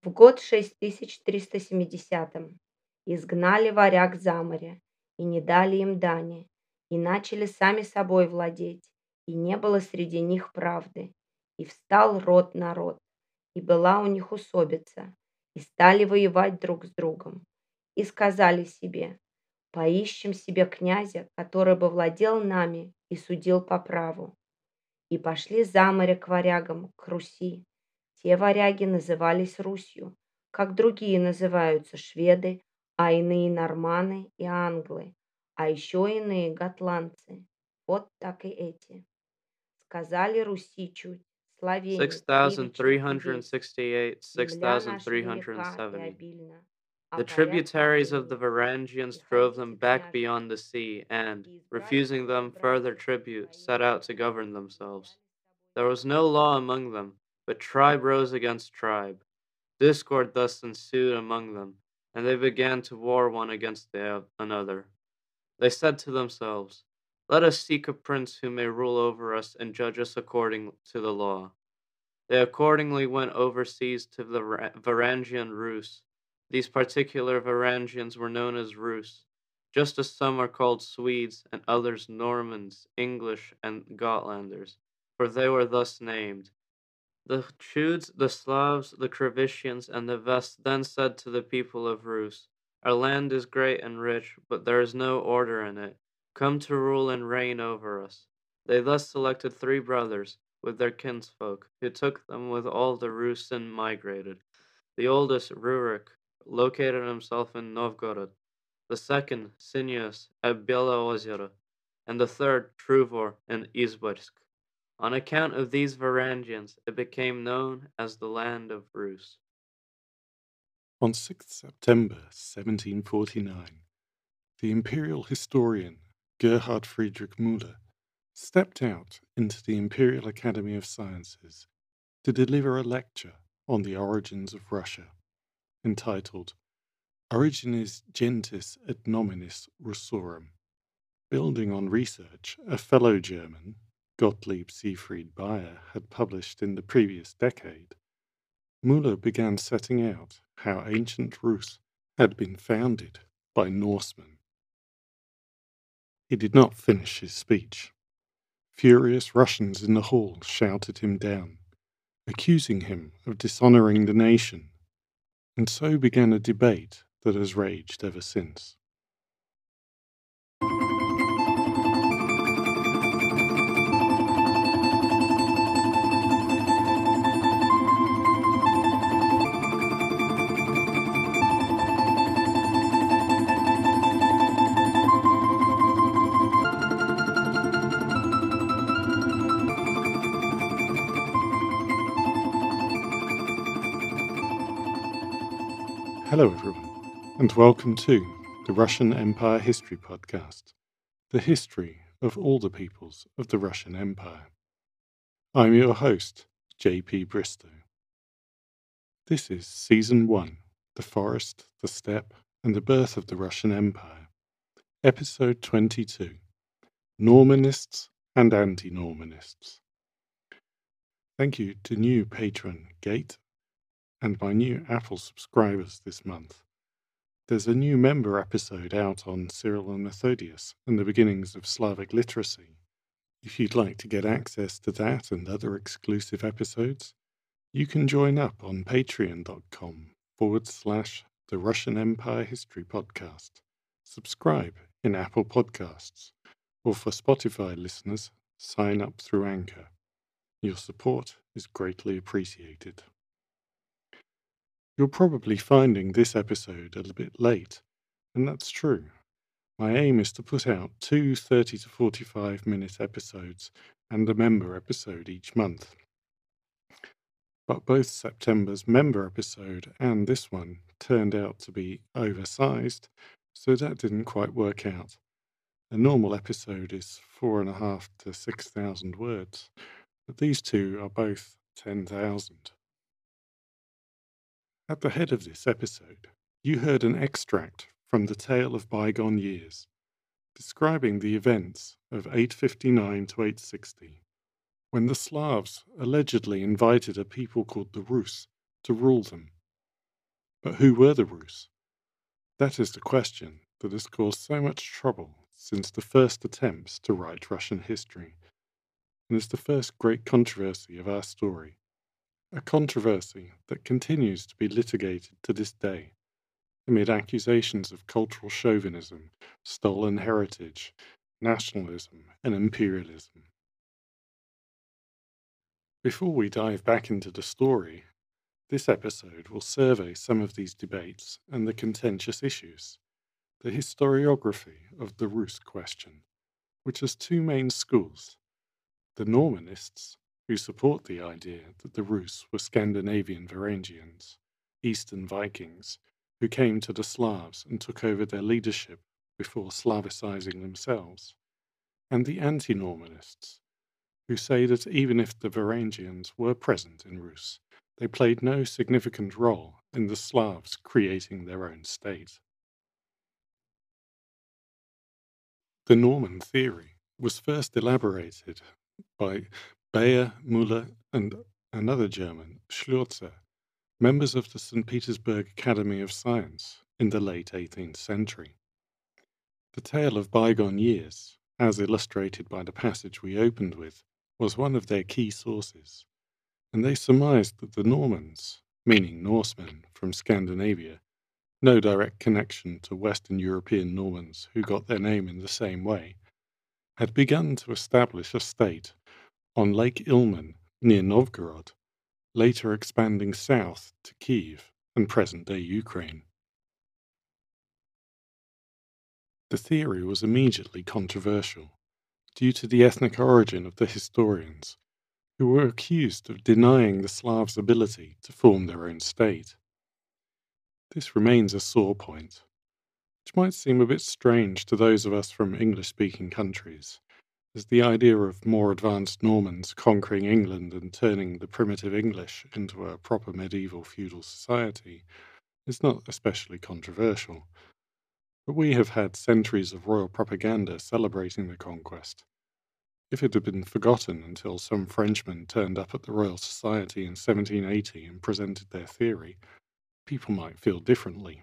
В год 6370 изгнали варяг за море, и не дали им дани, и начали сами собой владеть, и не было среди них правды. И встал род на род, и была у них усобица, и стали воевать друг с другом. И сказали себе: поищем себе князя, который бы владел нами и судил по праву. И пошли за море к варягам, к Руси. Те варяги назывались Русью, как другие называются шведы, а иные норманы и англы, а еще иные готландцы. Вот так и эти. Сказали Руси чуть, славяне, кривичи и весь. 6368, Земля наша велика и 6370. обильна, а The порядка tributaries of the отныне. Varangians drove them Приходите, back княже, beyond the sea, and, и избрали refusing себе them further братьев tribute, set своими out to сынами, govern и themselves. взяли с собой There was no law among them, but tribe rose against tribe. Discord thus ensued among them, and they began to war one against another. They said to themselves, let us seek a prince who may rule over us and judge us according to the law. They accordingly went overseas to the Varangian Rus. These particular Varangians were known as Rus, just as some are called Swedes and others Normans, English, and Gotlanders, for they were thus named. The Chudes, the Slavs, the Kravitians, and the Vests then said to the people of Rus, our land is great and rich, but there is no order in it. Come to rule and reign over us. They thus selected 3 brothers, with their kinsfolk, who took them with all the Rus and migrated. The oldest, Rurik, located himself in Novgorod, the second, Sinuus, at Belaozero, and the third, Truvor, in Izborsk. On account of these Varangians, it became known as the Land of Rus. On 6th September 1749, the imperial historian Gerhard Friedrich Müller stepped out into the Imperial Academy of Sciences to deliver a lecture on the origins of Russia, entitled Origines Gentis et Nominis Russorum. Building on research a fellow German, Gottlieb Siegfried Bayer, had published in the previous decade, Müller began setting out how ancient Rus had been founded by Norsemen. He did not finish his speech. Furious Russians in the hall shouted him down, accusing him of dishonoring the nation, and so began a debate that has raged ever since. Hello everyone, and welcome to the Russian Empire History Podcast, the history of all the peoples of the Russian Empire. I'm your host, J.P. Bristow. This is Season 1, The Forest, the Steppe, and the Birth of the Russian Empire, Episode 22, Normanists and Anti-Normanists. Thank you to new patron Gate and my new Apple subscribers this month. There's a new member episode out on Cyril and Methodius and the beginnings of Slavic literacy. If you'd like to get access to that and other exclusive episodes, you can join up on patreon.com/The Russian Empire History Podcast. Subscribe in Apple Podcasts, or for Spotify listeners, sign up through Anchor. Your support is greatly appreciated. You're probably finding this episode a little bit late, and that's true. My aim is to put out 2 30 to 45 minute episodes and a member episode each month. But both September's member episode and this one turned out to be oversized, so that didn't quite work out. A normal episode is 4,500 to 6,000 words, but these two are both 10,000. At the head of this episode, you heard an extract from the Tale of Bygone Years, describing the events of 859 to 860, when the Slavs allegedly invited a people called the Rus to rule them. But who were the Rus? That is the question that has caused so much trouble since the first attempts to write Russian history, and is the first great controversy of our story, a controversy that continues to be litigated to this day, amid accusations of cultural chauvinism, stolen heritage, nationalism, and imperialism. Before we dive back into the story, this episode will survey some of these debates and the contentious issues, the historiography of the Rus question, which has two main schools: the Normanists, who support the idea that the Rus were Scandinavian Varangians, Eastern Vikings, who came to the Slavs and took over their leadership before Slavicizing themselves, and the anti-Normanists, who say that even if the Varangians were present in Rus, they played no significant role in the Slavs creating their own state. The Norman theory was first elaborated by Bayer, Müller, and another German, Schlürzer, members of the St. Petersburg Academy of Science in the late 18th century. The tale of bygone years, as illustrated by the passage we opened with, was one of their key sources, and they surmised that the Normans, meaning Norsemen from Scandinavia, no direct connection to Western European Normans who got their name in the same way, had begun to establish a state on Lake Ilmen near Novgorod, later expanding south to Kiev and present-day Ukraine. The theory was immediately controversial due to the ethnic origin of the historians, who were accused of denying the Slavs' ability to form their own state. This remains a sore point, which might seem a bit strange to those of us from English-speaking countries, as the idea of more advanced Normans conquering England and turning the primitive English into a proper medieval feudal society is not especially controversial. But we have had centuries of royal propaganda celebrating the conquest. If it had been forgotten until some Frenchmen turned up at the Royal Society in 1780 and presented their theory, people might feel differently.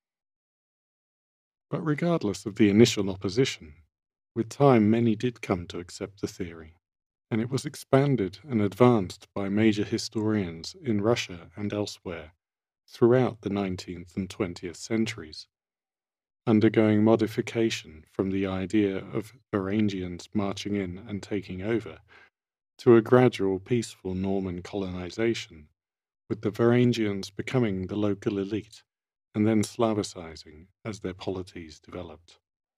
But regardless of the initial opposition, with time many did come to accept the theory, and it was expanded and advanced by major historians in Russia and elsewhere throughout the 19th and 20th centuries, undergoing modification from the idea of Varangians marching in and taking over to a gradual peaceful Norman colonization, with the Varangians becoming the local elite and then Slavicizing as their polities developed.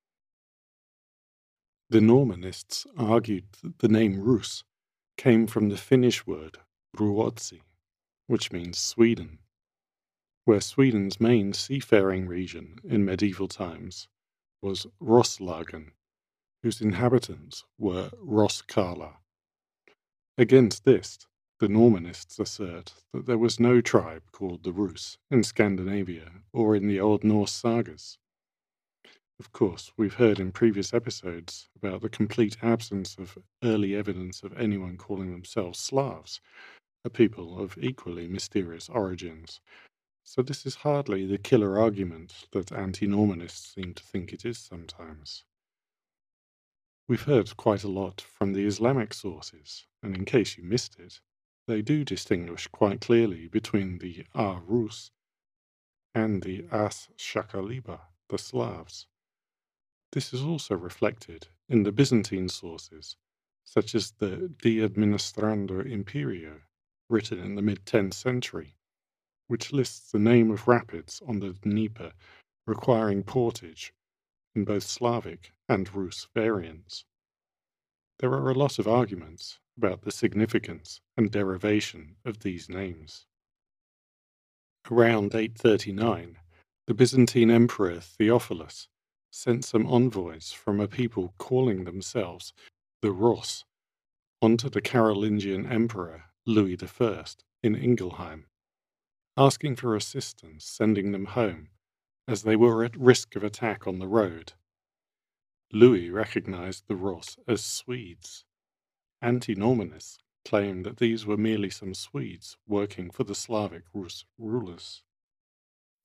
The Normanists argued that the name Rus came from the Finnish word Ruotsi, which means Sweden, where Sweden's main seafaring region in medieval times was Roslagen, whose inhabitants were Roskala. Against this, the Normanists assert that there was no tribe called the Rus in Scandinavia or in the Old Norse sagas. Of course, we've heard in previous episodes about the complete absence of early evidence of anyone calling themselves Slavs, a people of equally mysterious origins. So this is hardly the killer argument that anti-Normanists seem to think it is sometimes. We've heard quite a lot from the Islamic sources, and in case you missed it, they do distinguish quite clearly between the Rus and the As-Shakaliba, the Slavs. This is also reflected in the Byzantine sources, such as the De Administrando Imperio, written in the mid-10th century, which lists the name of rapids on the Dnieper requiring portage in both Slavic and Rus variants. There are a lot of arguments about the significance and derivation of these names. Around 839, the Byzantine Emperor Theophilus sent some envoys from a people calling themselves the Rus onto the Carolingian Emperor Louis I in Ingelheim, asking for assistance sending them home, as they were at risk of attack on the road. Louis recognized the Rus as Swedes. Anti-Normanists claimed that these were merely some Swedes working for the Slavic Rus rulers.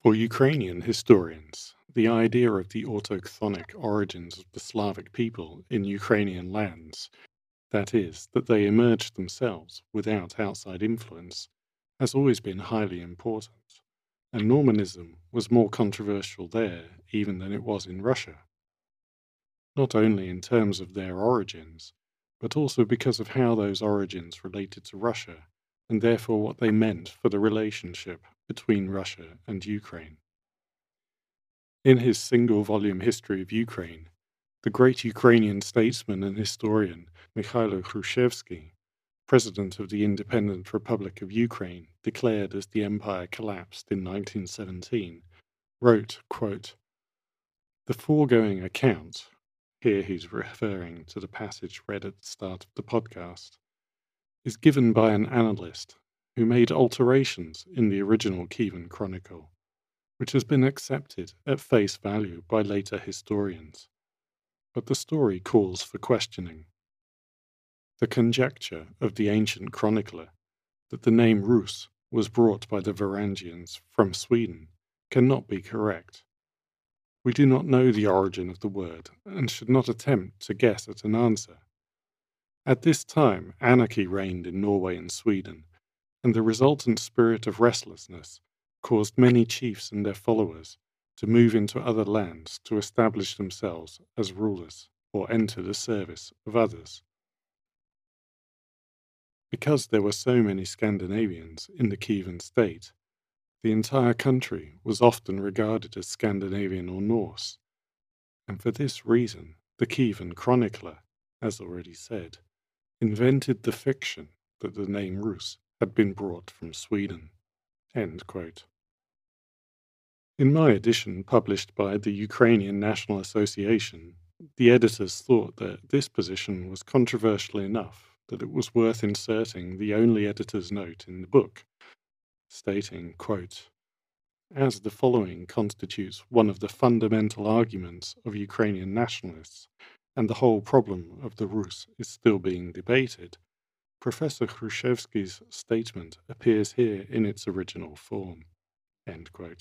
For Ukrainian historians, the idea of the autochthonic origins of the Slavic people in Ukrainian lands, that is, that they emerged themselves without outside influence, has always been highly important, and Normanism was more controversial there even than it was in Russia, not only in terms of their origins, but also because of how those origins related to Russia, and therefore what they meant for the relationship between Russia and Ukraine. In his single-volume history of Ukraine, the great Ukrainian statesman and historian Mikhailo Hrushevsky, president of the Independent Republic of Ukraine, declared as the empire collapsed in 1917, wrote, quote, "The foregoing account," here he's referring to the passage read at the start of the podcast, "is given by an annalist who made alterations in the original Kievan Chronicle, which has been accepted at face value by later historians. But the story calls for questioning. The conjecture of the ancient chronicler that the name Rus was brought by the Varangians from Sweden cannot be correct. We do not know the origin of the word and should not attempt to guess at an answer. At this time, anarchy reigned in Norway and Sweden, and the resultant spirit of restlessness caused many chiefs and their followers to move into other lands to establish themselves as rulers or enter the service of others. Because there were so many Scandinavians in the Kievan state, the entire country was often regarded as Scandinavian or Norse, and for this reason the Kievan chronicler, as already said, invented the fiction that the name Rus had been brought from Sweden." End quote. In my edition published by the Ukrainian National Association, the editors thought that this position was controversial enough that it was worth inserting the only editor's note in the book, stating, quote, "As the following constitutes one of the fundamental arguments of Ukrainian nationalists, and the whole problem of the Rus is still being debated, Professor Hrushevsky's statement appears here in its original form." End quote.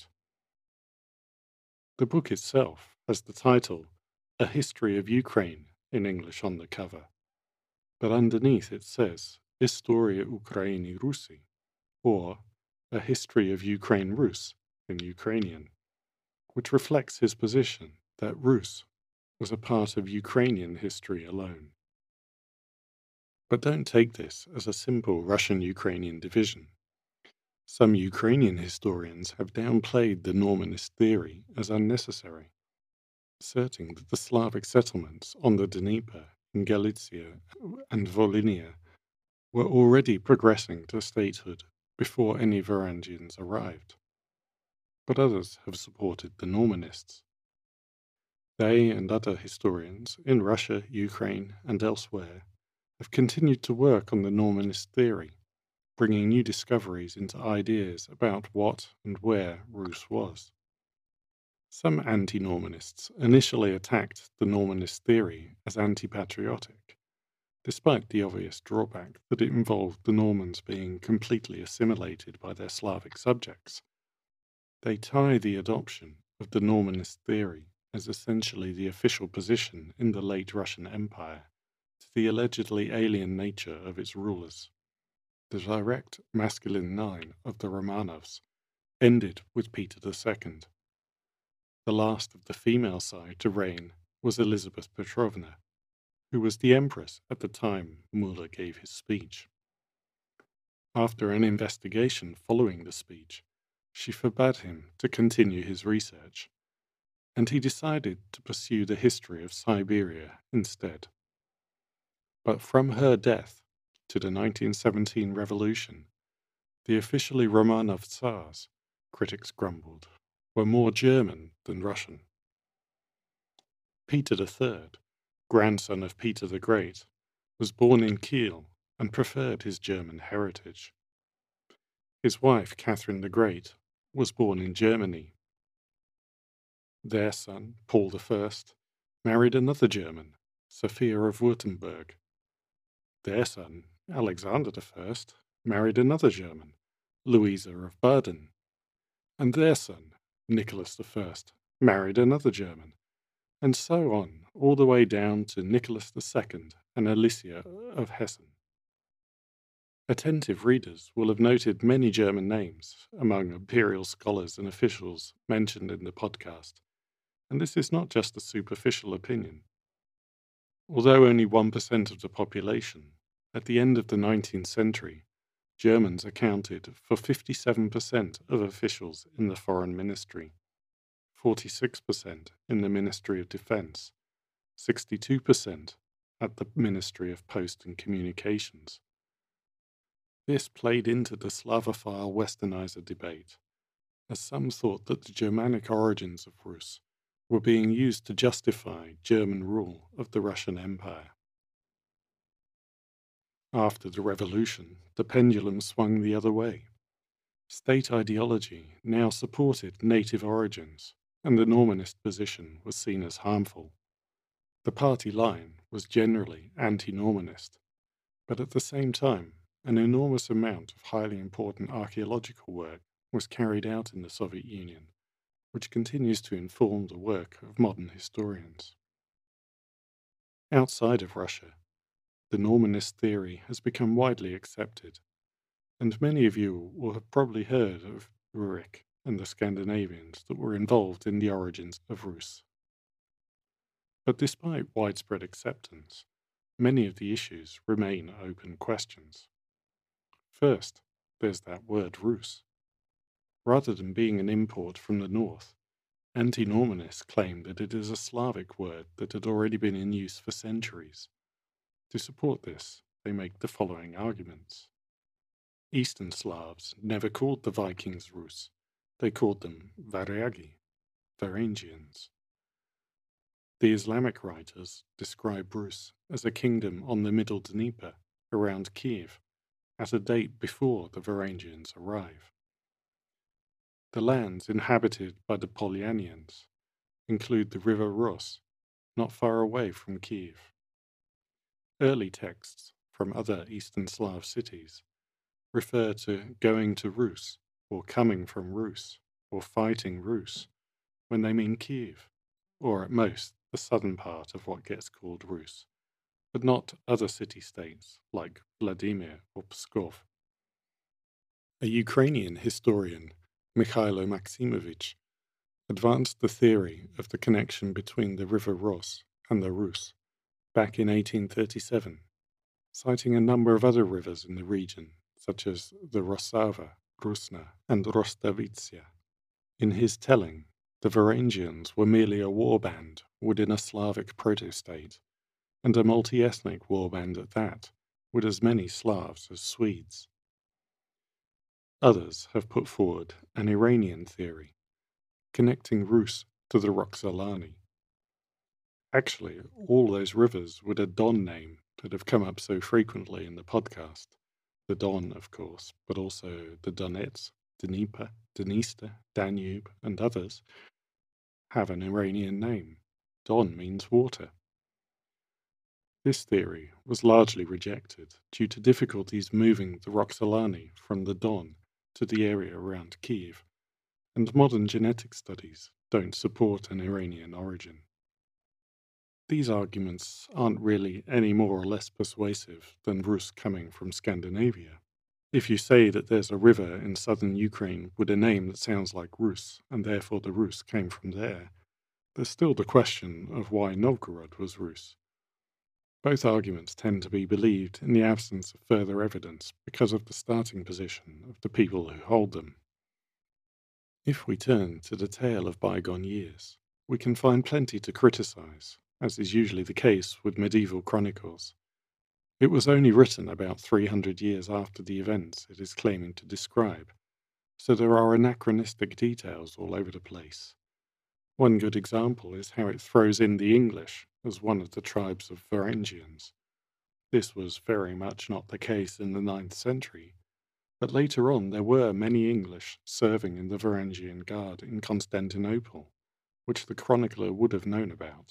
The book itself has the title A History of Ukraine in English on the cover, but underneath it says Istoria Ukraini Rusi, or A History of Ukraine Rus in Ukrainian, which reflects his position that Rus was a part of Ukrainian history alone. But don't take this as a simple Russian-Ukrainian division. Some Ukrainian historians have downplayed the Normanist theory as unnecessary, asserting that the Slavic settlements on the Dnieper in Galicia and Volhynia were already progressing to statehood before any Varangians arrived. But others have supported the Normanists. They and other historians in Russia, Ukraine, and elsewhere have continued to work on the Normanist theory, bringing new discoveries into ideas about what and where Rus was. Some anti-Normanists initially attacked the Normanist theory as anti-patriotic, despite the obvious drawback that it involved the Normans being completely assimilated by their Slavic subjects. They tie the adoption of the Normanist theory as essentially the official position in the late Russian Empire to the allegedly alien nature of its rulers. The direct masculine line of the Romanovs ended with Peter II. The last of the female side to reign was Elizabeth Petrovna, who was the empress at the time Muller gave his speech. After an investigation following the speech, she forbade him to continue his research, and he decided to pursue the history of Siberia instead. But from her death to the 1917 revolution, the officially Romanov Tsars, critics grumbled, were more German than Russian. Peter III, grandson of Peter the Great, was born in Kiel and preferred his German heritage. His wife, Catherine the Great, was born in Germany. Their son, Paul I, married another German, Sophia of Württemberg. Their son, Alexander I, married another German, Louisa of Baden. And their son, Nicholas I, married another German, and so on, all the way down to Nicholas II and Alicia of Hessen. Attentive readers will have noted many German names among imperial scholars and officials mentioned in the podcast, and this is not just a superficial opinion. Although only 1% of the population, at the end of the 19th century, Germans accounted for 57% of officials in the Foreign Ministry, 46% in the Ministry of Defense, 62% at the Ministry of Post and Communications. This played into the Slavophile Westernizer debate, as some thought that the Germanic origins of Rus were being used to justify German rule of the Russian Empire. After the revolution, the pendulum swung the other way. State ideology now supported native origins, and the Normanist position was seen as harmful. The party line was generally anti-Normanist, but at the same time, an enormous amount of highly important archaeological work was carried out in the Soviet Union, which continues to inform the work of modern historians. Outside of Russia, the Normanist theory has become widely accepted, and many of you will have probably heard of Rurik and the Scandinavians that were involved in the origins of Rus. But despite widespread acceptance, many of the issues remain open questions. First, there's that word Rus. Rather than being an import from the north, anti-Normanists claim that it is a Slavic word that had already been in use for centuries. To support this, they make the following arguments. Eastern Slavs never called the Vikings Rus. They called them Varyagi, Varangians. The Islamic writers describe Rus as a kingdom on the middle Dnieper, around Kiev, at a date before the Varangians arrive. The lands inhabited by the Polyanians include the river Ros, not far away from Kiev. Early texts from other Eastern Slav cities refer to going to Rus, or coming from Rus, or fighting Rus, when they mean Kiev, or at most the southern part of what gets called Rus, but not other city-states like Vladimir or Pskov. A Ukrainian historian, Mikhailo Maximovich, advanced the theory of the connection between the river Ros and the Rus back in 1837, citing a number of other rivers in the region, such as the Rosava, Rusna, and Rostavitsia. In his telling, the Varangians were merely a warband within a Slavic proto-state, and a multi-ethnic warband at that, with as many Slavs as Swedes. Others have put forward an Iranian theory, connecting Rus to the Roxolani. Actually, all those rivers with a Don name that have come up so frequently in the podcast, the Don, of course, but also the Donets, Dnieper, Dniester, Danube, and others, have an Iranian name. Don means water. This theory was largely rejected due to difficulties moving the Roxolani from the Don to the area around Kiev, and modern genetic studies don't support an Iranian origin. These arguments aren't really any more or less persuasive than Rus coming from Scandinavia. If you say that there's a river in southern Ukraine with a name that sounds like Rus, and therefore the Rus came from there, there's still the question of why Novgorod was Rus. Both arguments tend to be believed in the absence of further evidence because of the starting position of the people who hold them. If we turn to the tale of bygone years, we can find plenty to criticize, as is usually the case with medieval chronicles. It was only written about 300 years after the events it is claiming to describe, so there are anachronistic details all over the place. One good example is how it throws in the English as one of the tribes of Varangians. This was very much not the case in the 9th century, but later on there were many English serving in the Varangian Guard in Constantinople, which the chronicler would have known about.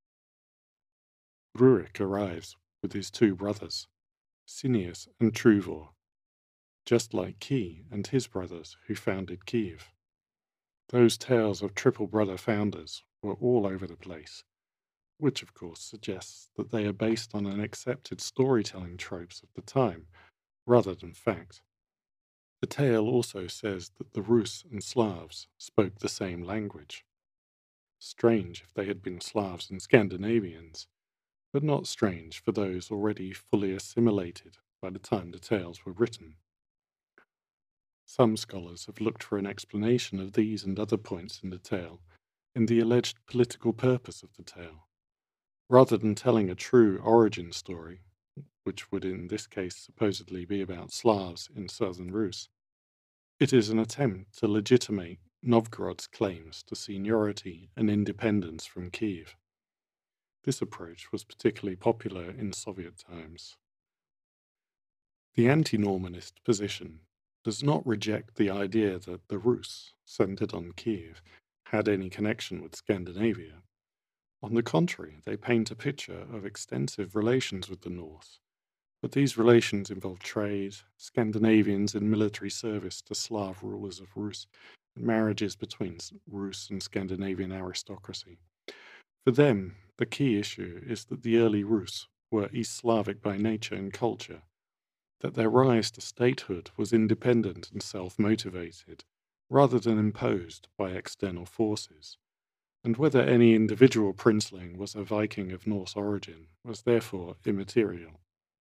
Rurik arrives with his two brothers, Cineas and Truvor, just like Key and his brothers who founded Kiev. Those tales of triple brother founders were all over the place, which of course suggests that they are based on an accepted storytelling tropes of the time rather than fact. The tale also says that the Rus and Slavs spoke the same language. Strange if they had been Slavs and Scandinavians, but not strange for those already fully assimilated by the time the tales were written. Some scholars have looked for an explanation of these and other points in the tale in the alleged political purpose of the tale. Rather than telling a true origin story, which would in this case supposedly be about Slavs in southern Rus, it is an attempt to legitimate Novgorod's claims to seniority and independence from Kiev. This approach was particularly popular in Soviet times. The anti-Normanist position does not reject the idea that the Rus, centered on Kiev, had any connection with Scandinavia. On the contrary, they paint a picture of extensive relations with the North, but these relations involve trade, Scandinavians in military service to Slav rulers of Rus, and marriages between Rus and Scandinavian aristocracy. For them, the key issue is that the early Rus were East Slavic by nature and culture, that their rise to statehood was independent and self-motivated, rather than imposed by external forces, and whether any individual princeling was a Viking of Norse origin was therefore immaterial.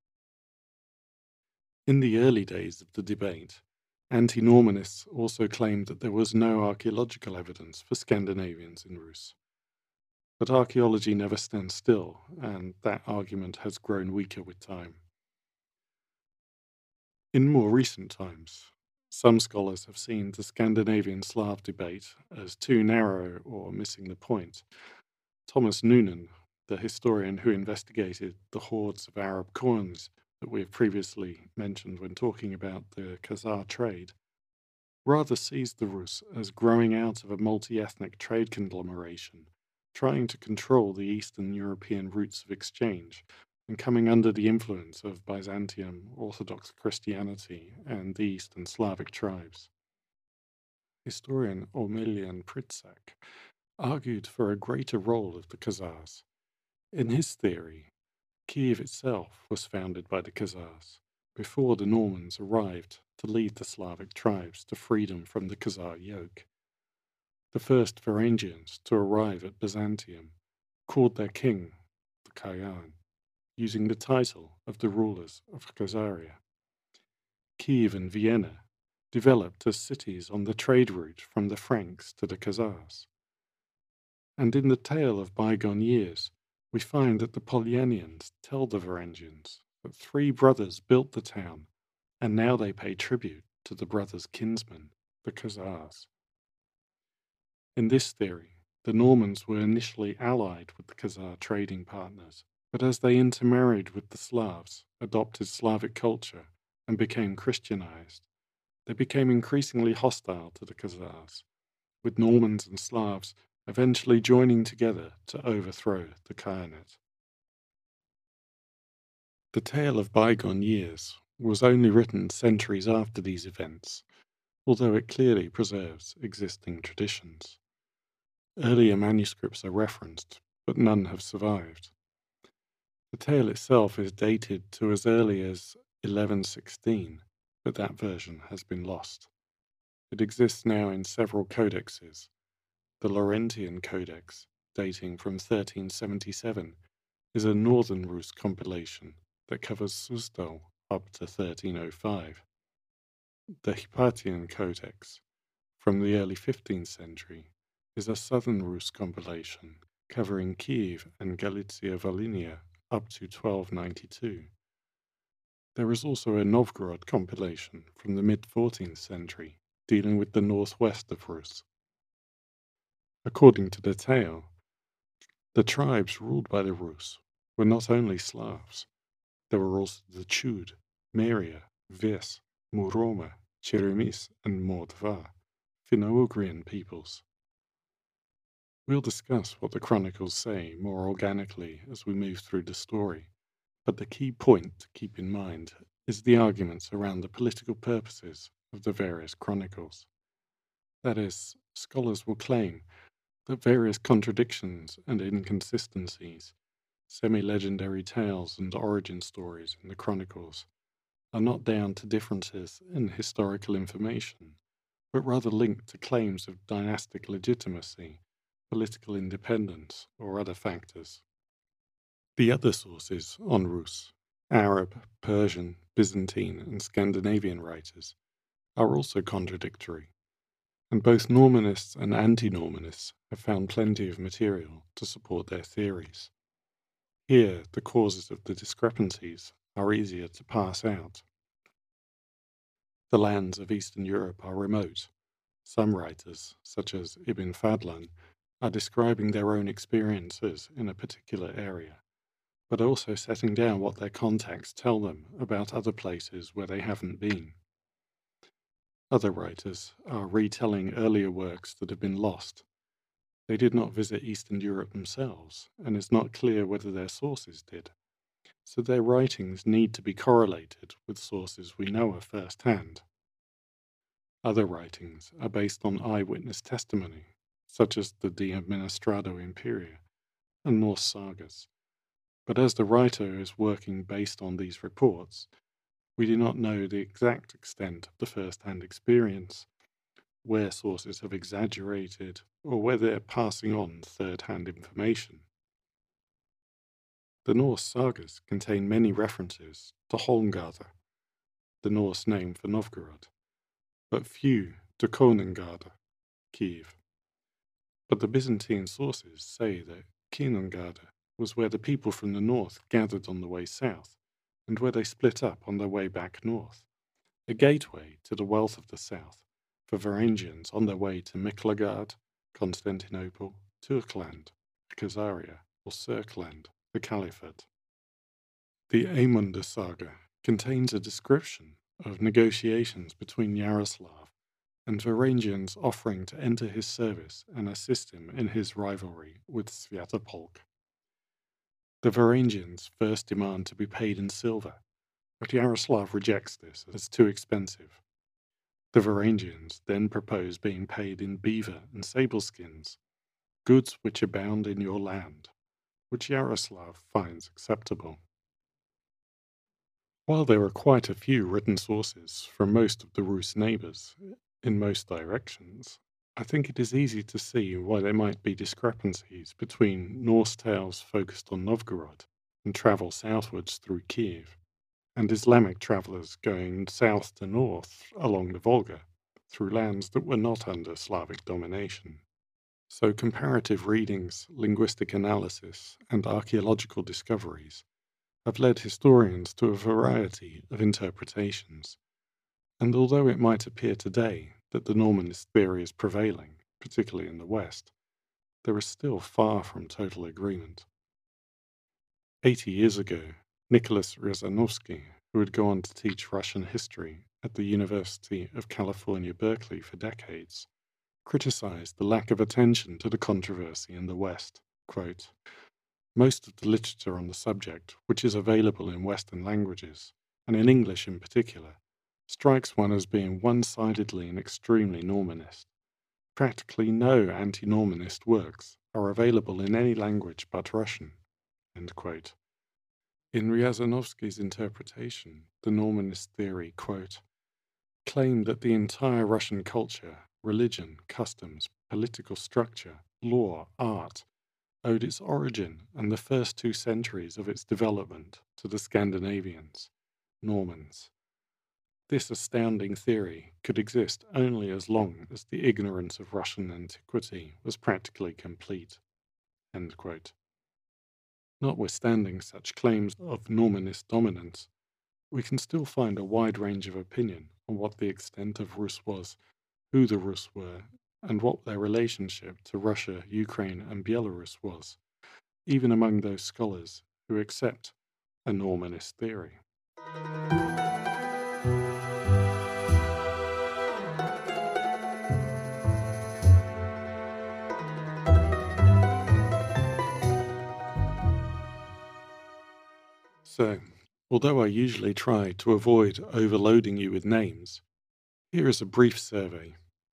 In the early days of the debate, anti-Normanists also claimed that there was no archaeological evidence for Scandinavians in Rus. But archaeology never stands still, and that argument has grown weaker with time. In more recent times, some scholars have seen the Scandinavian Slav debate as too narrow or missing the point. Thomas Noonan, the historian who investigated the hordes of Arab coins that we have previously mentioned when talking about the Khazar trade, rather sees the Rus as growing out of a multi-ethnic trade conglomeration, trying to control the Eastern European routes of exchange and coming under the influence of Byzantium, Orthodox Christianity, and the Eastern Slavic tribes. Historian Omelian Pritsak argued for a greater role of the Khazars. In his theory, Kiev itself was founded by the Khazars before the Normans arrived to lead the Slavic tribes to freedom from the Khazar yoke. The first Varangians to arrive at Byzantium called their king the Khagan, using the title of the rulers of Khazaria. Kiev and Vienna developed as cities on the trade route from the Franks to the Khazars. And in the tale of bygone years, we find that the Polyanians tell the Varangians that 3 brothers built the town, and now they pay tribute to the brothers' kinsmen, the Khazars. In this theory, the Normans were initially allied with the Khazar trading partners, but as they intermarried with the Slavs, adopted Slavic culture, and became Christianized, they became increasingly hostile to the Khazars, with Normans and Slavs eventually joining together to overthrow the Khaganate. The tale of bygone years was only written centuries after these events, although it clearly preserves existing traditions. Earlier manuscripts are referenced, but none have survived. The tale itself is dated to as early as 1116, but that version has been lost. It exists now in several codexes. The Laurentian Codex, dating from 1377, is a Northern Rus compilation that covers Suzdal up to 1305. The Hypatian Codex, from the early 15th century, is a Southern Rus compilation covering Kiev and Galicia-Volhynia up to 1292. There is also a Novgorod compilation from the mid-14th century dealing with the northwest of Rus. According to the tale, the tribes ruled by the Rus were not only Slavs, there were also the Chud, Meria, Ves, Muroma, Cheremis, and Mordva, Finno-Ugrian peoples. We'll discuss what the chronicles say more organically as we move through the story, but the key point to keep in mind is the arguments around the political purposes of the various chronicles. That is, scholars will claim that various contradictions and inconsistencies, semi-legendary tales and origin stories in the chronicles, are not down to differences in historical information, but rather linked to claims of dynastic legitimacy, political independence, or other factors. The other sources on Rus, Arab, Persian, Byzantine, and Scandinavian writers, are also contradictory, and both Normanists and anti-Normanists have found plenty of material to support their theories. Here, the causes of the discrepancies are easier to pass out. The lands of Eastern Europe are remote. Some writers, such as Ibn Fadlan, are describing their own experiences in a particular area, but also setting down what their contacts tell them about other places where they haven't been. Other writers are retelling earlier works that have been lost. They did not visit Eastern Europe themselves, and it's not clear whether their sources did. So their writings need to be correlated with sources we know of firsthand. Other writings are based on eyewitness testimony, such as the De Administrado Imperia and Norse sagas. But as the writer is working based on these reports, we do not know the exact extent of the first-hand experience, where sources have exaggerated, or whether they're passing on third-hand information. The Norse sagas contain many references to Holmgarda, the Norse name for Novgorod, but few to Konungarda, Kiev. But the Byzantine sources say that Kinungarda was where the people from the north gathered on the way south, and where they split up on their way back north, a gateway to the wealth of the south for Varangians on their way to Miklagard, Constantinople, Turkland, Khazaria, or Cirkland, the Caliphate. The Aemunda saga contains a description of negotiations between Yaroslav and Varangians offering to enter his service and assist him in his rivalry with Svyatopolk. The Varangians first demand to be paid in silver, but Yaroslav rejects this as too expensive. The Varangians then propose being paid in beaver and sable skins, goods which abound in your land, which Yaroslav finds acceptable. While there are quite a few written sources from most of the Rus neighbours in most directions, I think it is easy to see why there might be discrepancies between Norse tales focused on Novgorod and travel southwards through Kiev, and Islamic travellers going south to north along the Volga through lands that were not under Slavic domination. So comparative readings, linguistic analysis, and archaeological discoveries have led historians to a variety of interpretations, and although it might appear today that the Normanist theory is prevailing, particularly in the West, there is still far from total agreement. 80 years ago, Nicholas Ryazanovsky, who would go on to teach Russian history at the University of California, Berkeley for decades, criticized the lack of attention to the controversy in the West. Quote, "Most of the literature on the subject, which is available in Western languages, and in English in particular, strikes one as being one-sidedly and extremely Normanist. Practically no anti-Normanist works are available in any language but Russian." End quote. In Ryazanovsky's interpretation, the Normanist theory, quote, claimed that the entire Russian culture, religion, customs, political structure, law, art, owed its origin and the first 2 centuries of its development to the Scandinavians, Normans. This astounding theory could exist only as long as the ignorance of Russian antiquity was practically complete. End quote. Notwithstanding such claims of Normanist dominance, we can still find a wide range of opinion on what the extent of Rus was, who the Rus were, and what their relationship to Russia, Ukraine, and Belarus was, even among those scholars who accept a Normanist theory. So, although I usually try to avoid overloading you with names, here is a brief survey.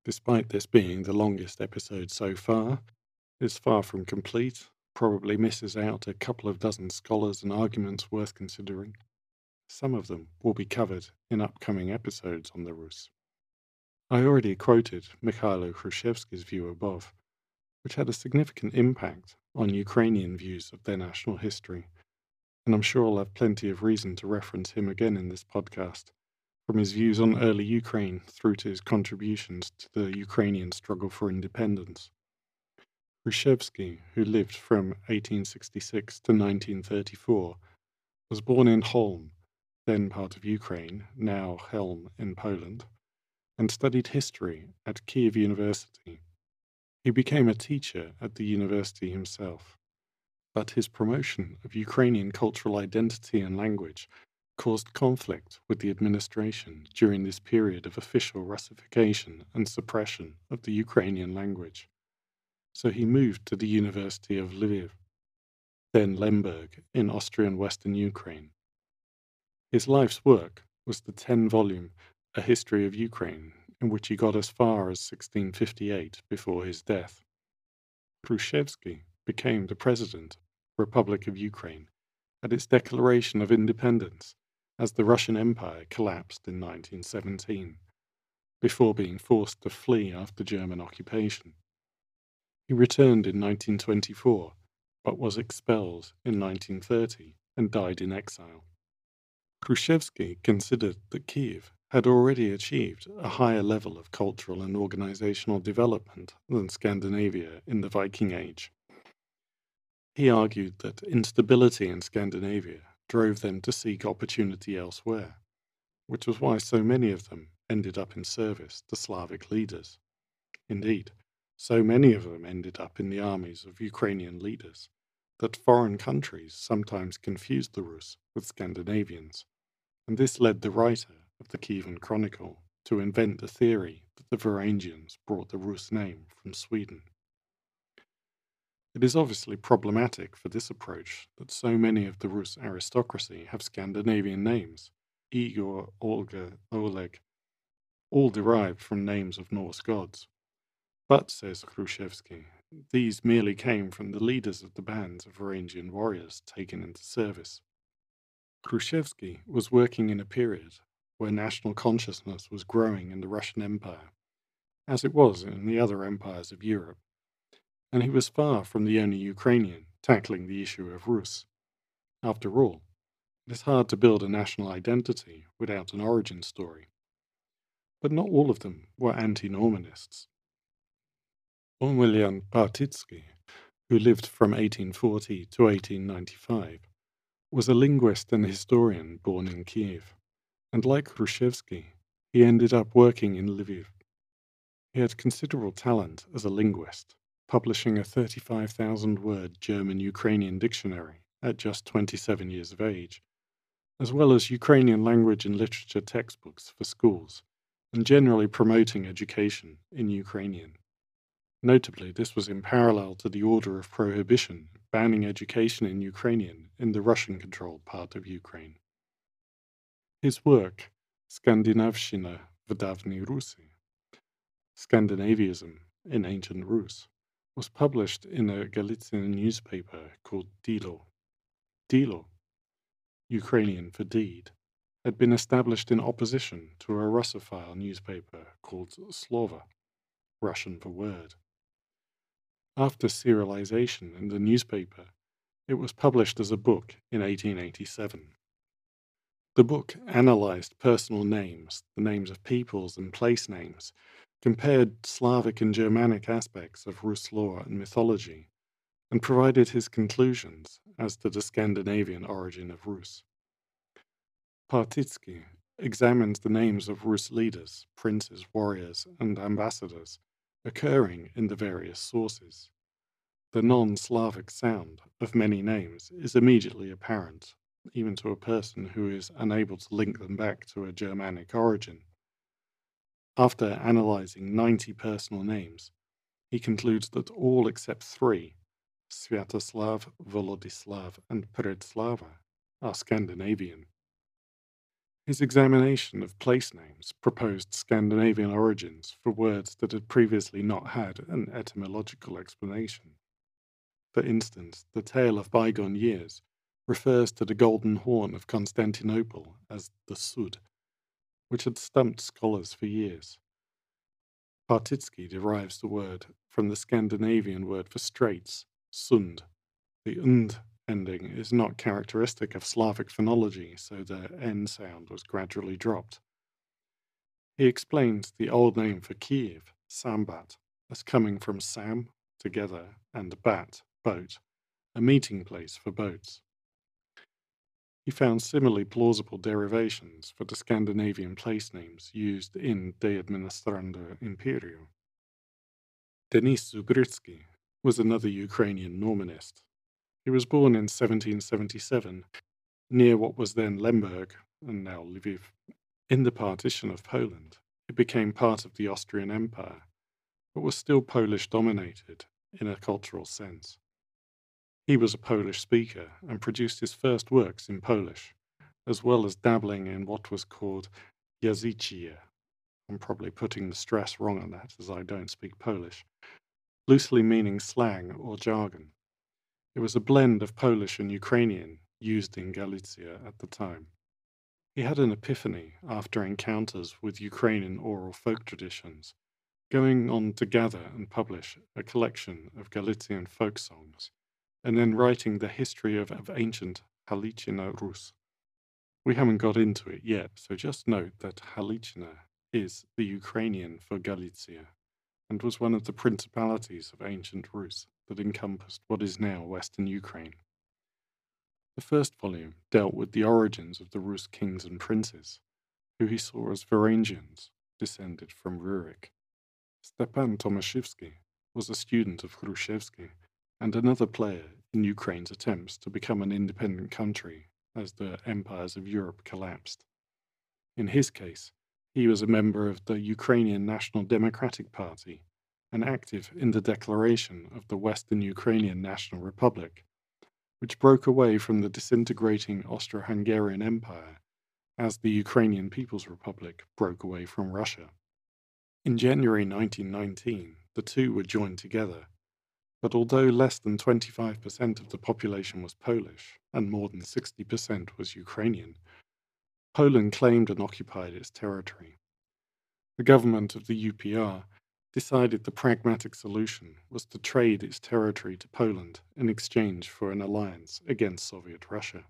Despite this being the longest episode so far, it's far from complete, probably misses out a couple of dozen scholars and arguments worth considering. Some of them will be covered in upcoming episodes on the Rus. I already quoted Mikhailo Hrushevsky's view above, which had a significant impact on Ukrainian views of their national history, and I'm sure I'll have plenty of reason to reference him again in this podcast, from his views on early Ukraine through to his contributions to the Ukrainian struggle for independence. Hrushevsky, who lived from 1866 to 1934, was born in Holm, then part of Ukraine, now Chelm in Poland, and studied history at Kiev University. He became a teacher at the university himself, but his promotion of Ukrainian cultural identity and language caused conflict with the administration during this period of official Russification and suppression of the Ukrainian language. So he moved to the University of Lviv, then Lemberg, in Austrian Western Ukraine. His life's work was the 10-volume A History of Ukraine, in which he got as far as 1658 before his death. Hrushevsky became the president of the Republic of Ukraine at its declaration of independence as the Russian Empire collapsed in 1917, before being forced to flee after German occupation. He returned in 1924, but was expelled in 1930 and died in exile. Hrushevsky considered that Kiev had already achieved a higher level of cultural and organizational development than Scandinavia in the Viking Age. He argued that instability in Scandinavia drove them to seek opportunity elsewhere, which was why so many of them ended up in service to Slavic leaders. Indeed, so many of them ended up in the armies of Ukrainian leaders that foreign countries sometimes confused the Rus with Scandinavians, and this led the writer of the Kievan Chronicle to invent the theory that the Varangians brought the Rus name from Sweden. It is obviously problematic for this approach that so many of the Rus aristocracy have Scandinavian names, Igor, Olga, Oleg, all derived from names of Norse gods. But, says Hrushevsky, these merely came from the leaders of the bands of Varangian warriors taken into service. Hrushevsky was working in a period where national consciousness was growing in the Russian Empire, as it was in the other empires of Europe, and he was far from the only Ukrainian tackling the issue of Rus. After all, it is hard to build a national identity without an origin story. But not all of them were anti-Normanists. Omelian Partitsky, who lived from 1840 to 1895, was a linguist and historian born in Kiev, and like Hrushevsky, he ended up working in Lviv. He had considerable talent as a linguist, publishing a 35,000-word German-Ukrainian dictionary at just 27 years of age, as well as Ukrainian language and literature textbooks for schools, and generally promoting education in Ukrainian. Notably, this was in parallel to the order of prohibition banning education in Ukrainian in the Russian-controlled part of Ukraine. His work, Skandinavshchina v Davnyi Rusi, Scandinavism in Ancient Rus, was published in a Galician newspaper called Dilo. Dilo, Ukrainian for deed, had been established in opposition to a Russophile newspaper called Slova, Russian for word. After serialization in the newspaper, it was published as a book in 1887. The book analyzed personal names, the names of peoples and place names, compared Slavic and Germanic aspects of Rus lore and mythology, and provided his conclusions as to the Scandinavian origin of Rus. Partitsky examines the names of Rus leaders, princes, warriors, and ambassadors occurring in the various sources. The non-Slavic sound of many names is immediately apparent, even to a person who is unable to link them back to a Germanic origin. After analyzing 90 personal names, he concludes that all except 3, Sviatoslav, Volodislav, and Predslava, are Scandinavian. His examination of place names proposed Scandinavian origins for words that had previously not had an etymological explanation. For instance, the tale of bygone years refers to the Golden Horn of Constantinople as the Sud, which had stumped scholars for years. Partitsky derives the word from the Scandinavian word for straits, sund. The und ending is not characteristic of Slavic phonology, so the n sound was gradually dropped. He explains the old name for Kiev, Sambat, as coming from sam, together, and bat, boat, a meeting place for boats. He found similarly plausible derivations for the Scandinavian place names used in De Administrando Imperio. Denis Zubritsky was another Ukrainian Normanist. He was born in 1777 near what was then Lemberg and now Lviv. In the partition of Poland, it became part of the Austrian Empire, but was still Polish-dominated in a cultural sense. He was a Polish speaker and produced his first works in Polish, as well as dabbling in what was called jazycie. I'm probably putting the stress wrong on that, as I don't speak Polish, loosely meaning slang or jargon. It was a blend of Polish and Ukrainian used in Galicia at the time. He had an epiphany after encounters with Ukrainian oral folk traditions, going on to gather and publish a collection of Galician folk songs, and then writing the history of ancient Halychina Rus. We haven't got into it yet, so just note that Halychina is the Ukrainian for Galicia, and was one of the principalities of ancient Rus that encompassed what is now Western Ukraine. The first volume dealt with the origins of the Rus kings and princes, who he saw as Varangians, descended from Rurik. Stepan Tomaszewski was a student of Hrushevsky and another player in Ukraine's attempts to become an independent country as the empires of Europe collapsed. In his case, he was a member of the Ukrainian National Democratic Party and active in the declaration of the Western Ukrainian National Republic, which broke away from the disintegrating Austro-Hungarian Empire as the Ukrainian People's Republic broke away from Russia. In January 1919, the two were joined together, but although less than 25% of the population was Polish and more than 60% was Ukrainian, Poland claimed and occupied its territory. The government of the UPR decided the pragmatic solution was to trade its territory to Poland in exchange for an alliance against Soviet Russia.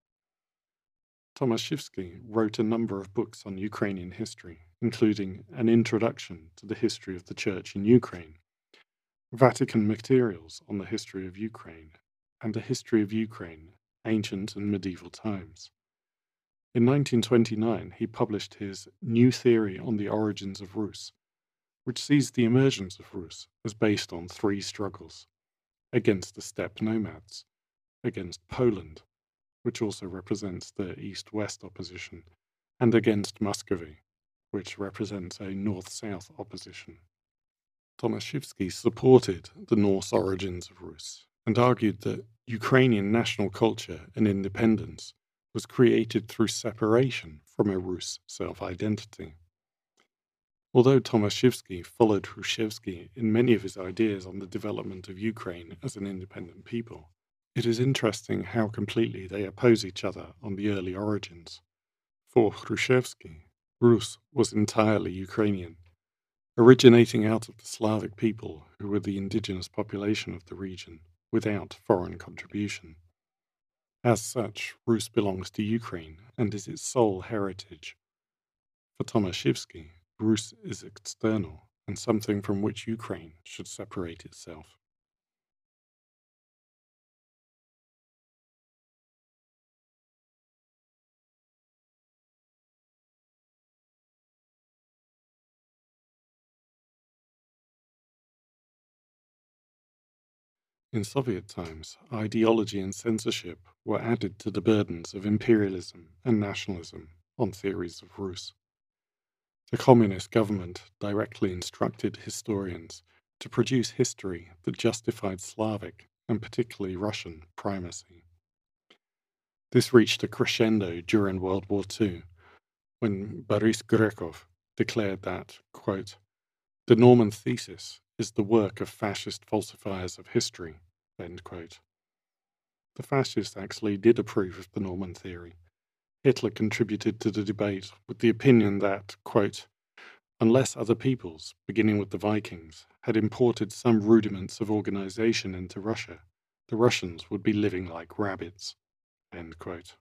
Tomaszewski wrote a number of books on Ukrainian history, including An Introduction to the History of the Church in Ukraine, Vatican Materials on the History of Ukraine, and A History of Ukraine, Ancient and Medieval Times. In 1929, he published his New Theory on the Origins of Rus, which sees the emergence of Rus as based on three struggles: against the steppe nomads, against Poland, which also represents the East-West opposition, and against Muscovy, which represents a North-South opposition. Tomaszewski supported the Norse origins of Rus and argued that Ukrainian national culture and independence was created through separation from a Rus self-identity. Although Tomaszewski followed Hrushevsky in many of his ideas on the development of Ukraine as an independent people, it is interesting how completely they oppose each other on the early origins. For Hrushevsky, Rus was entirely Ukrainian, originating out of the Slavic people who were the indigenous population of the region, without foreign contribution. As such, Rus belongs to Ukraine and is its sole heritage. For Tomaszewski, Rus is external and something from which Ukraine should separate itself. In Soviet times, ideology and censorship were added to the burdens of imperialism and nationalism on theories of Rus. The communist government directly instructed historians to produce history that justified Slavic, and particularly Russian, primacy. This reached a crescendo during World War II, when Boris Grekov declared that, quote, "The Norman thesis is the work of fascist falsifiers of history," end quote. The fascists actually did approve of the Norman theory. Hitler contributed to the debate with the opinion that, quote, "Unless other peoples, beginning with the Vikings, had imported some rudiments of organization into Russia, the Russians would be living like rabbits," end quote.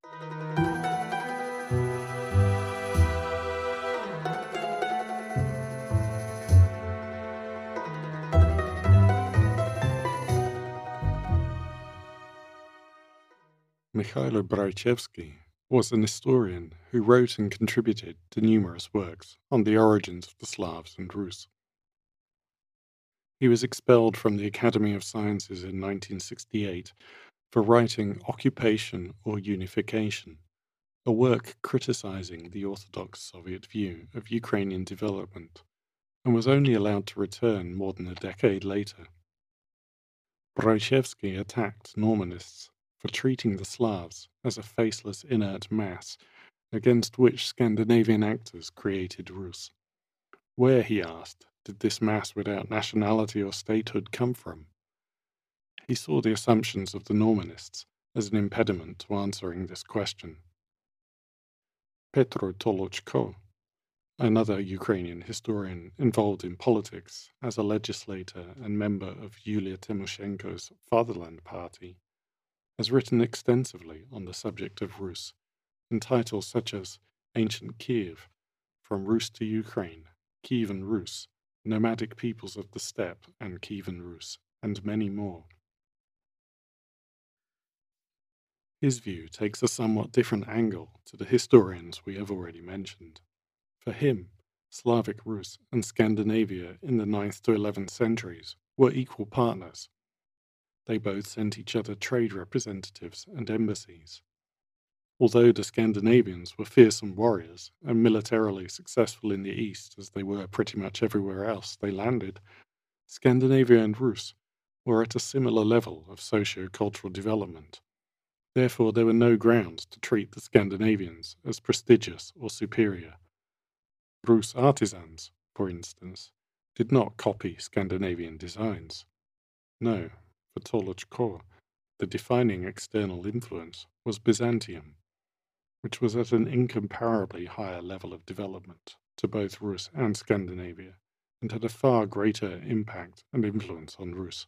Mikhailo Braichevsky was an historian who wrote and contributed to numerous works on the origins of the Slavs and Rus. He was expelled from the Academy of Sciences in 1968 for writing Occupation or Unification, a work criticizing the Orthodox Soviet view of Ukrainian development, and was only allowed to return more than a decade later. Braichevsky attacked Normanists for treating the Slavs as a faceless inert mass against which Scandinavian actors created Rus. Where, he asked, did this mass without nationality or statehood come from? He saw the assumptions of the Normanists as an impediment to answering this question. Petro Tolochko, another Ukrainian historian involved in politics as a legislator and member of Yulia Tymoshenko's Fatherland Party, has written extensively on the subject of Rus, in titles such as Ancient Kiev, From Rus to Ukraine, Kievan Rus, Nomadic Peoples of the Steppe and Kievan Rus, and many more. His view takes a somewhat different angle to the historians we have already mentioned. For him, Slavic Rus and Scandinavia in the 9th to 11th centuries were equal partners. They both sent each other trade representatives and embassies. Although the Scandinavians were fearsome warriors and militarily successful in the east as they were pretty much everywhere else they landed, Scandinavia and Rus were at a similar level of socio-cultural development. Therefore, there were no grounds to treat the Scandinavians as prestigious or superior. Rus artisans, for instance, did not copy Scandinavian designs. No, for Tolochko, the defining external influence was Byzantium, which was at an incomparably higher level of development to both Rus and Scandinavia, and had a far greater impact and influence on Rus.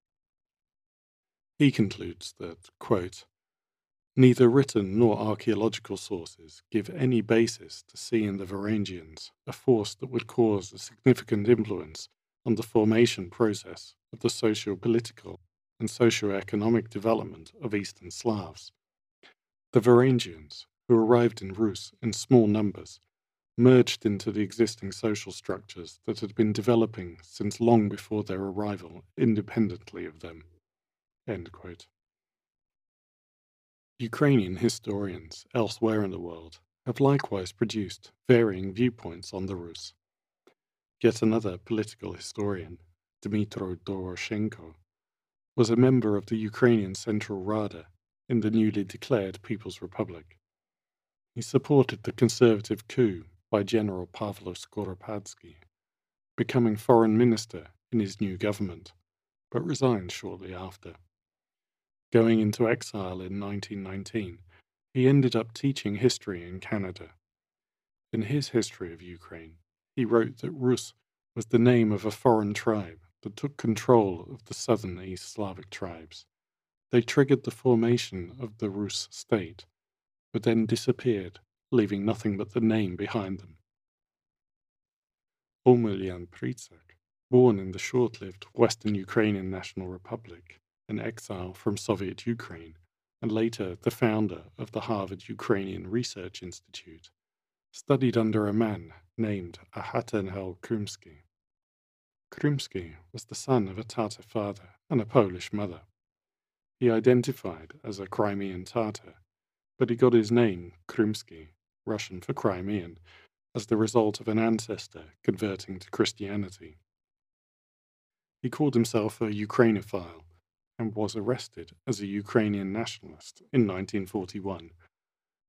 He concludes that, quote, "Neither written nor archaeological sources give any basis to see in the Varangians a force that would cause a significant influence on the formation process of the socio-political and socio-economic development of Eastern Slavs. The Varangians, who arrived in Rus in small numbers, merged into the existing social structures that had been developing since long before their arrival independently of them." End quote. Ukrainian historians elsewhere in the world have likewise produced varying viewpoints on the Rus. Yet another political historian, Dmytro Doroshenko, was a member of the Ukrainian Central Rada in the newly declared People's Republic. He supported the conservative coup by General Pavlo Skoropadsky, becoming foreign minister in his new government, but resigned shortly after. Going into exile in 1919, he ended up teaching history in Canada. In his history of Ukraine, he wrote that Rus was the name of a foreign tribe that took control of the southern East Slavic tribes. They triggered the formation of the Rus state, but then disappeared, leaving nothing but the name behind them. Omelian Pritsak, born in the short-lived Western Ukrainian National Republic, an exile from Soviet Ukraine, and later the founder of the Harvard Ukrainian Research Institute, studied under a man named Ahatenhel Krymsky. Krymsky was the son of a Tatar father and a Polish mother. He identified as a Crimean Tatar, but he got his name Krymsky, Russian for Crimean, as the result of an ancestor converting to Christianity. He called himself a Ukrainophile and was arrested as a Ukrainian nationalist in 1941,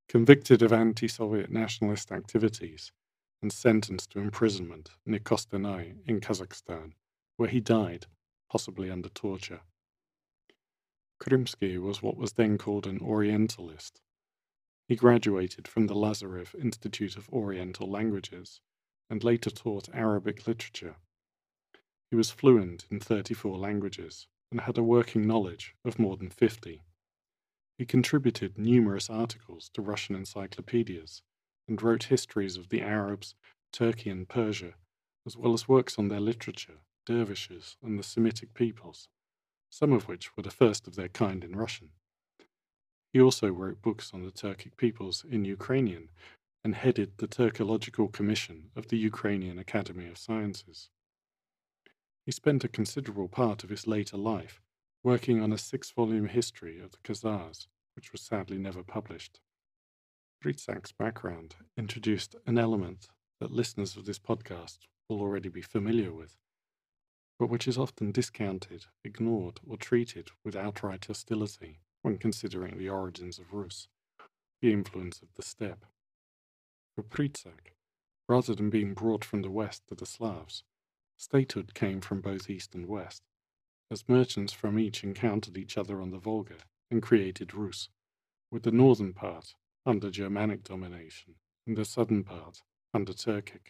Convicted of anti-Soviet nationalist activities and sentenced to imprisonment near Kostanay in Kazakhstan, where he died, possibly under torture. Krymsky was what was then called an Orientalist. He graduated from the Lazarev Institute of Oriental Languages and later taught Arabic literature. He was fluent in 34 languages and had a working knowledge of more than 50. He contributed numerous articles to Russian encyclopedias and wrote histories of the Arabs, Turkey and Persia, as well as works on their literature, dervishes and the Semitic peoples, some of which were the first of their kind in Russian. He also wrote books on the Turkic peoples in Ukrainian and headed the Turkological Commission of the Ukrainian Academy of Sciences. He spent a considerable part of his later life working on a 6-volume history of the Khazars, which was sadly never published. Prytsak's background introduced an element that listeners of this podcast will already be familiar with, but which is often discounted, ignored, or treated with outright hostility when considering the origins of Rus, the influence of the steppe. For Prytsak, rather than being brought from the west to the Slavs, statehood came from both east and west, as merchants from each encountered each other on the Volga and created Rus, with the northern part under Germanic domination and the southern part under Turkic.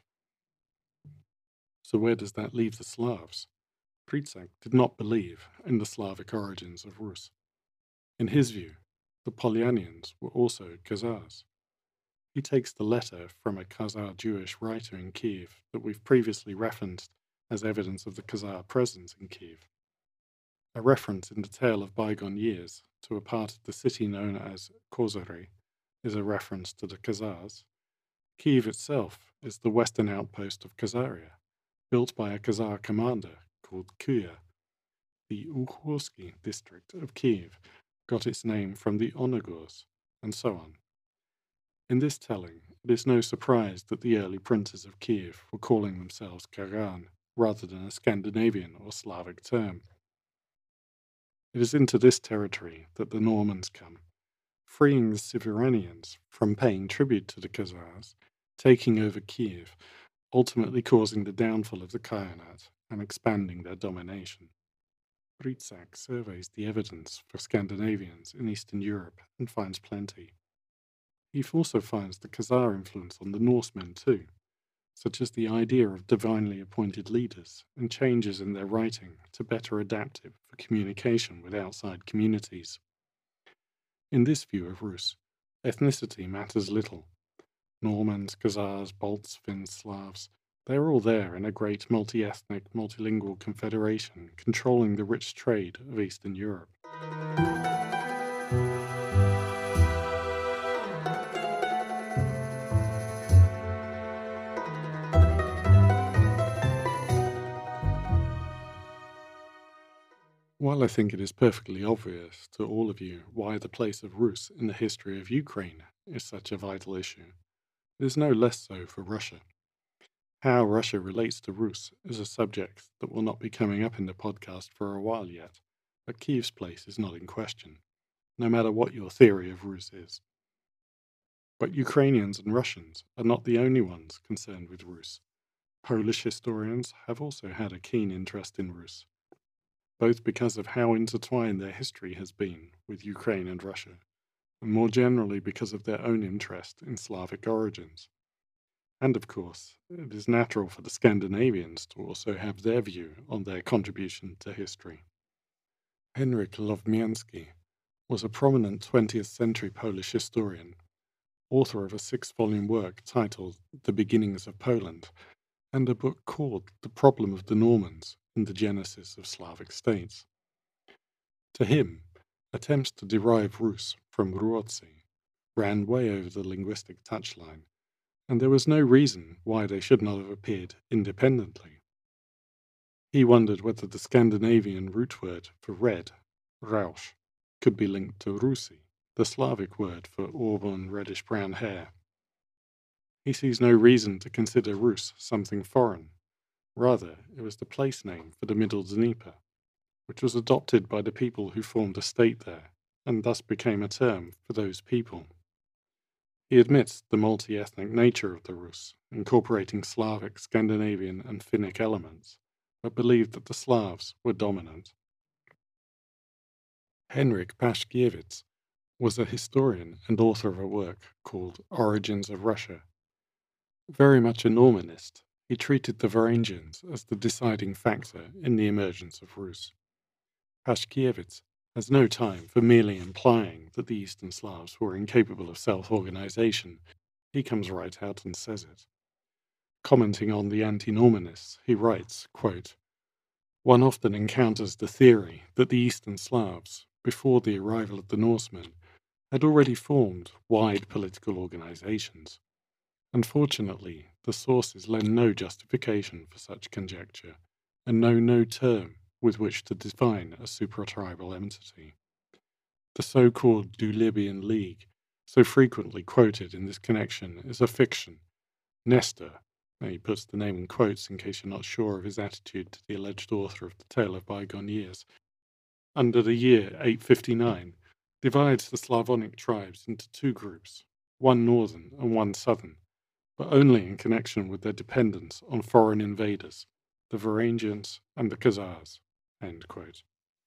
So where does that leave the Slavs? Prytsak did not believe in the Slavic origins of Rus. In his view, the Polyanians were also Khazars. He takes the letter from a Khazar Jewish writer in Kiev that we've previously referenced as evidence of the Khazar presence in Kiev. A reference in the tale of bygone years to a part of the city known as Kozare is a reference to the Khazars. Kiev itself is the western outpost of Khazaria, built by a Khazar commander called Kuya. The Ukhorsky district of Kiev got its name from the Onegors, and so on. In this telling, it is no surprise that the early princes of Kiev were calling themselves Kagan rather than a Scandinavian or Slavic term. It is into this territory that the Normans come, freeing the Severanians from paying tribute to the Khazars, taking over Kiev, ultimately causing the downfall of the Khaganate and expanding their domination. Prytsak surveys the evidence for Scandinavians in Eastern Europe and finds plenty. He also finds the Khazar influence on the Norsemen too, such as the idea of divinely appointed leaders and changes in their writing to better adapt it for communication with outside communities. In this view of Rus, ethnicity matters little. Normans, Khazars, Balts, Finns, Slavs, they are all there in a great multi-ethnic, multilingual confederation controlling the rich trade of Eastern Europe. While I think it is perfectly obvious to all of you why the place of Rus in the history of Ukraine is such a vital issue, it is no less so for Russia. How Russia relates to Rus is a subject that will not be coming up in the podcast for a while yet, but Kiev's place is not in question, no matter what your theory of Rus is. But Ukrainians and Russians are not the only ones concerned with Rus. Polish historians have also had a keen interest in Rus, both because of how intertwined their history has been with Ukraine and Russia, and more generally because of their own interest in Slavic origins. And of course, it is natural for the Scandinavians to also have their view on their contribution to history. Henryk Lovmiansky was a prominent 20th century Polish historian, author of a 6-volume work titled The Beginnings of Poland, and a book called The Problem of the Normans and the Genesis of Slavic States. To him, attempts to derive Rus from Ruotsi ran way over the linguistic touchline, and there was no reason why they should not have appeared independently. He wondered whether the Scandinavian root word for red, rausch, could be linked to Rusi, the Slavic word for auburn reddish-brown hair. He sees no reason to consider Rus something foreign. Rather, it was the place name for the Middle Dnieper, which was adopted by the people who formed a state there, and thus became a term for those people. He admits the multi-ethnic nature of the Rus, incorporating Slavic, Scandinavian, and Finnic elements, but believed that the Slavs were dominant. Henryk Pashkiewicz was a historian and author of a work called Origins of Russia. Very much a Normanist, he treated the Varangians as the deciding factor in the emergence of Rus. Pashkiewicz has no time for merely implying that the Eastern Slavs were incapable of self-organization. He comes right out and says it. Commenting on the anti-Normanists, he writes, quote, "One often encounters the theory that the Eastern Slavs, before the arrival of the Norsemen, had already formed wide political organizations. Unfortunately, the sources lend no justification for such conjecture, and know no term with which to define a supratribal entity. The so-called Dulibian League, so frequently quoted in this connection, is a fiction. Nestor," and he puts the name in quotes in case you're not sure of his attitude to the alleged author of The Tale of Bygone Years, under the year 859, divides the Slavonic tribes into two groups, one northern and one southern, but only in connection with their dependence on foreign invaders, the Varangians and the Khazars." End quote.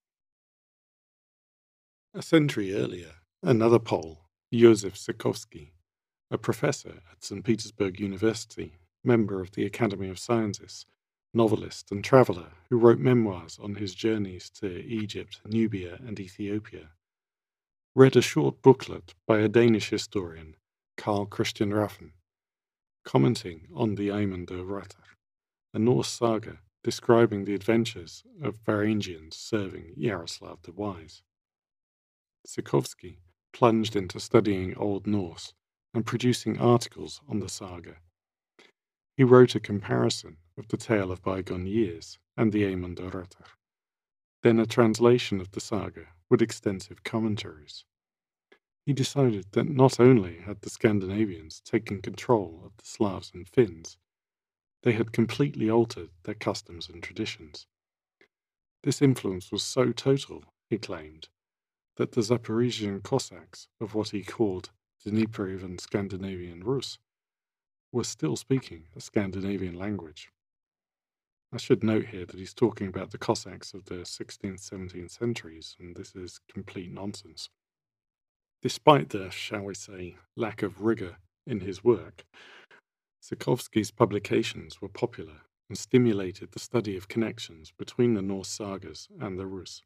A century earlier, another Pole, Józef Sikorski, a professor at St. Petersburg University, member of the Academy of Sciences, novelist and traveller who wrote memoirs on his journeys to Egypt, Nubia, and Ethiopia, read a short booklet by a Danish historian, Carl Christian Raffen, commenting on the Eymundur Ratar, a Norse saga describing the adventures of Varangians serving Yaroslav the Wise. Sikorski plunged into studying Old Norse and producing articles on the saga. He wrote a comparison of the Tale of Bygone Years and the Eymundur Ratar, then a translation of the saga with extensive commentaries. He decided that not only had the Scandinavians taken control of the Slavs and Finns, they had completely altered their customs and traditions. This influence was so total, he claimed, that the Zaporizhian Cossacks of what he called Dnieprian Scandinavian Rus were still speaking a Scandinavian language. I should note here that he's talking about the Cossacks of the 16th, 17th centuries, and this is complete nonsense. Despite the, shall we say, lack of rigor in his work, Sikorski's publications were popular and stimulated the study of connections between the Norse sagas and the Rus.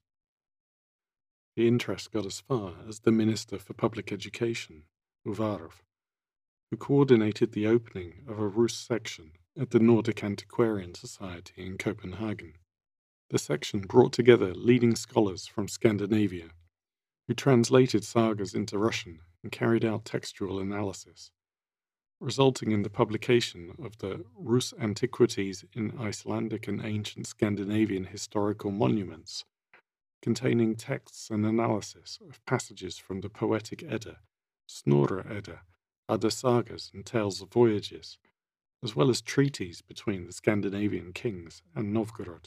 The interest got as far as the Minister for Public Education, Uvarov, who coordinated the opening of a Rus section at the Nordic Antiquarian Society in Copenhagen. The section brought together leading scholars from Scandinavia, who translated sagas into Russian and carried out textual analysis, resulting in the publication of the Rus Antiquities in Icelandic and Ancient Scandinavian Historical Monuments, containing texts and analysis of passages from the Poetic Edda, Snorra Edda, other sagas and tales of voyages, as well as treaties between the Scandinavian kings and Novgorod.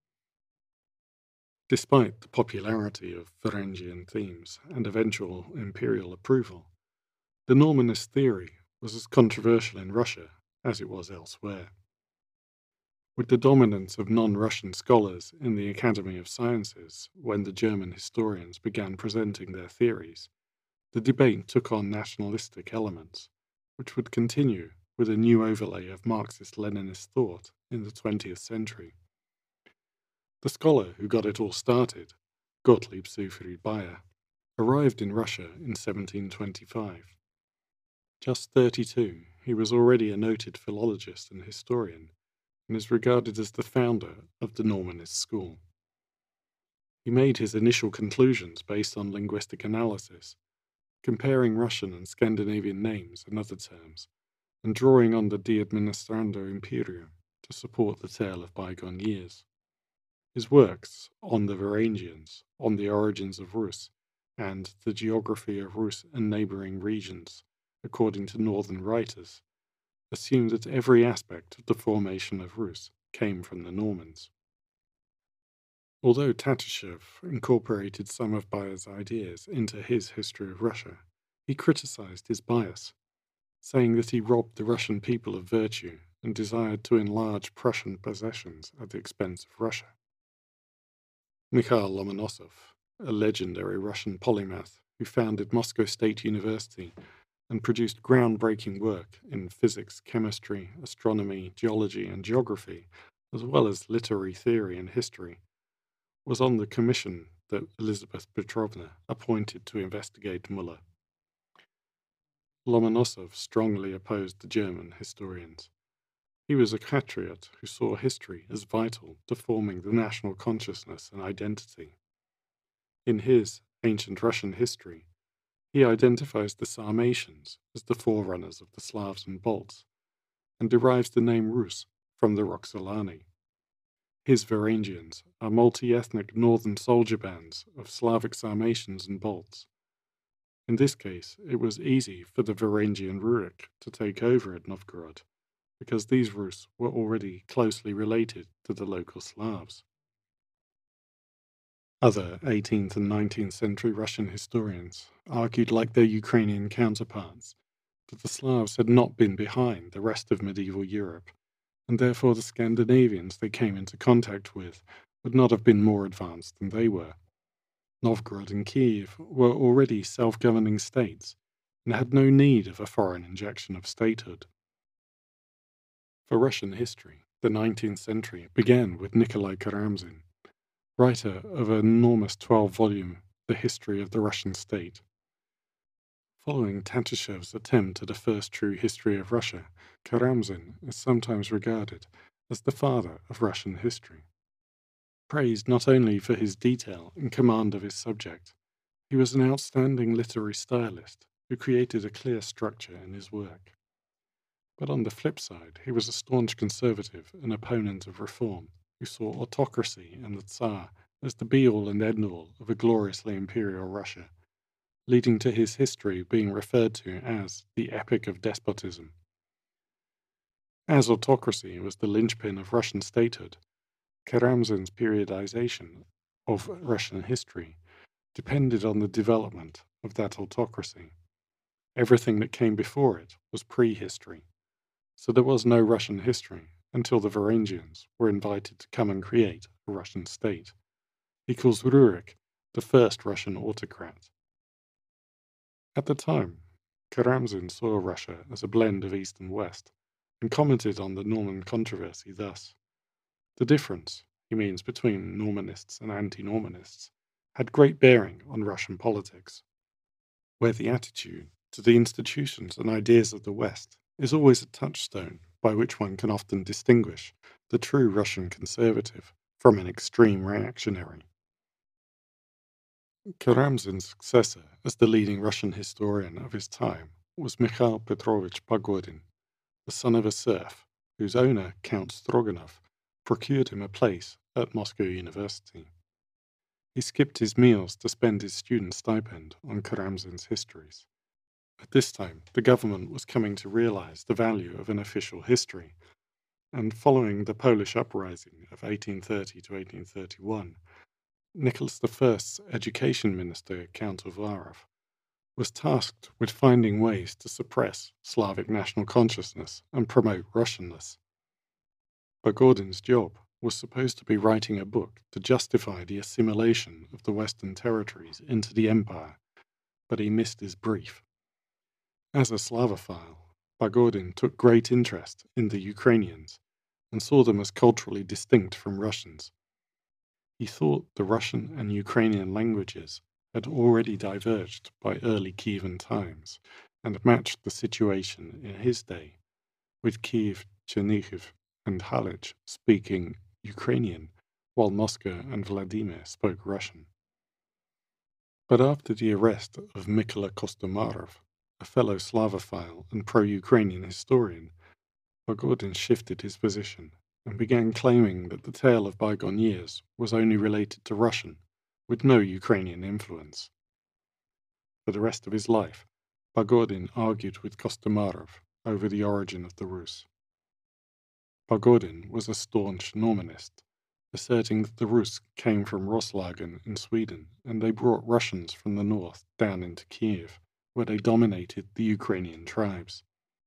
Despite the popularity of Varangian themes and eventual imperial approval, the Normanist theory was as controversial in Russia as it was elsewhere. With the dominance of non-Russian scholars in the Academy of Sciences when the German historians began presenting their theories, the debate took on nationalistic elements, which would continue with a new overlay of Marxist-Leninist thought in the 20th century. The scholar who got it all started, Gottlieb Siegfried Bayer, arrived in Russia in 1725. Just 32, he was already a noted philologist and historian, and is regarded as the founder of the Normanist school. He made his initial conclusions based on linguistic analysis, comparing Russian and Scandinavian names and other terms, and drawing on the De Administrando Imperium to support the Tale of Bygone Years. His works on the Varangians, on the origins of Rus, and the geography of Rus and neighbouring regions, according to northern writers, assume that every aspect of the formation of Rus came from the Normans. Although Tatashev incorporated some of Bayer's ideas into his History of Russia, he criticized his bias, saying that he robbed the Russian people of virtue and desired to enlarge Prussian possessions at the expense of Russia. Mikhail Lomonosov, a legendary Russian polymath who founded Moscow State University and produced groundbreaking work in physics, chemistry, astronomy, geology, and geography, as well as literary theory and history, was on the commission that Elizabeth Petrovna appointed to investigate Muller. Lomonosov strongly opposed the German historians. He was a patriot who saw history as vital to forming the national consciousness and identity. In his Ancient Russian History, he identifies the Sarmatians as the forerunners of the Slavs and Balts, and derives the name Rus from the Roxolani. His Varangians are multi-ethnic northern soldier bands of Slavic Sarmatians and Balts. In this case, it was easy for the Varangian Rurik to take over at Novgorod, because these Rus were already closely related to the local Slavs. Other 18th and 19th century Russian historians argued, like their Ukrainian counterparts, that the Slavs had not been behind the rest of medieval Europe, and therefore the Scandinavians they came into contact with would not have been more advanced than they were. Novgorod and Kiev were already self-governing states and had no need of a foreign injection of statehood. For Russian history, the 19th century began with Nikolai Karamzin, writer of an enormous 12-volume The History of the Russian State. Following Tatishev's attempt at a first true history of Russia, Karamzin is sometimes regarded as the father of Russian history. Praised not only for his detail and command of his subject, he was an outstanding literary stylist who created a clear structure in his work. But on the flip side, he was a staunch conservative and opponent of reform, who saw autocracy and the Tsar as the be-all and end-all of a gloriously imperial Russia, leading to his history being referred to as the Epic of Despotism. As autocracy was the linchpin of Russian statehood, Karamzin's periodization of Russian history depended on the development of that autocracy. Everything that came before it was prehistory, so there was no Russian history until the Varangians were invited to come and create a Russian state. He calls Rurik the first Russian autocrat. At the time, Karamzin saw Russia as a blend of East and West, and commented on the Norman controversy thus: the difference, he means, between Normanists and anti-Normanists had great bearing on Russian politics, where the attitude to the institutions and ideas of the West is always a touchstone by which one can often distinguish the true Russian conservative from an extreme reactionary. Karamzin's successor as the leading Russian historian of his time was Mikhail Petrovich Pogodin, the son of a serf whose owner, Count Stroganov, procured him a place at Moscow University. He skipped his meals to spend his student stipend on Karamzin's histories. At this time, the government was coming to realize the value of an official history, and following the Polish uprising of 1830 to 1831, Nicholas I's education minister, Count Uvarov, was tasked with finding ways to suppress Slavic national consciousness and promote Russianness. Pogodin's job was supposed to be writing a book to justify the assimilation of the Western territories into the empire, but he missed his brief. As a Slavophile, Pogodin took great interest in the Ukrainians and saw them as culturally distinct from Russians. He thought the Russian and Ukrainian languages had already diverged by early Kievan times and matched the situation in his day, with Kiev, Chernihiv, and Halych speaking Ukrainian, while Moscow and Vladimir spoke Russian. But after the arrest of Mykola Kostomarov, a fellow Slavophile and pro-Ukrainian historian, Pogodin shifted his position and began claiming that the tale of bygone years was only related to Russian, with no Ukrainian influence. For the rest of his life, Pogodin argued with Kostomarov over the origin of the Rus. Pogodin was a staunch Normanist, asserting that the Rus came from Roslagen in Sweden and they brought Russians from the north down into Kiev, where they dominated the Ukrainian tribes.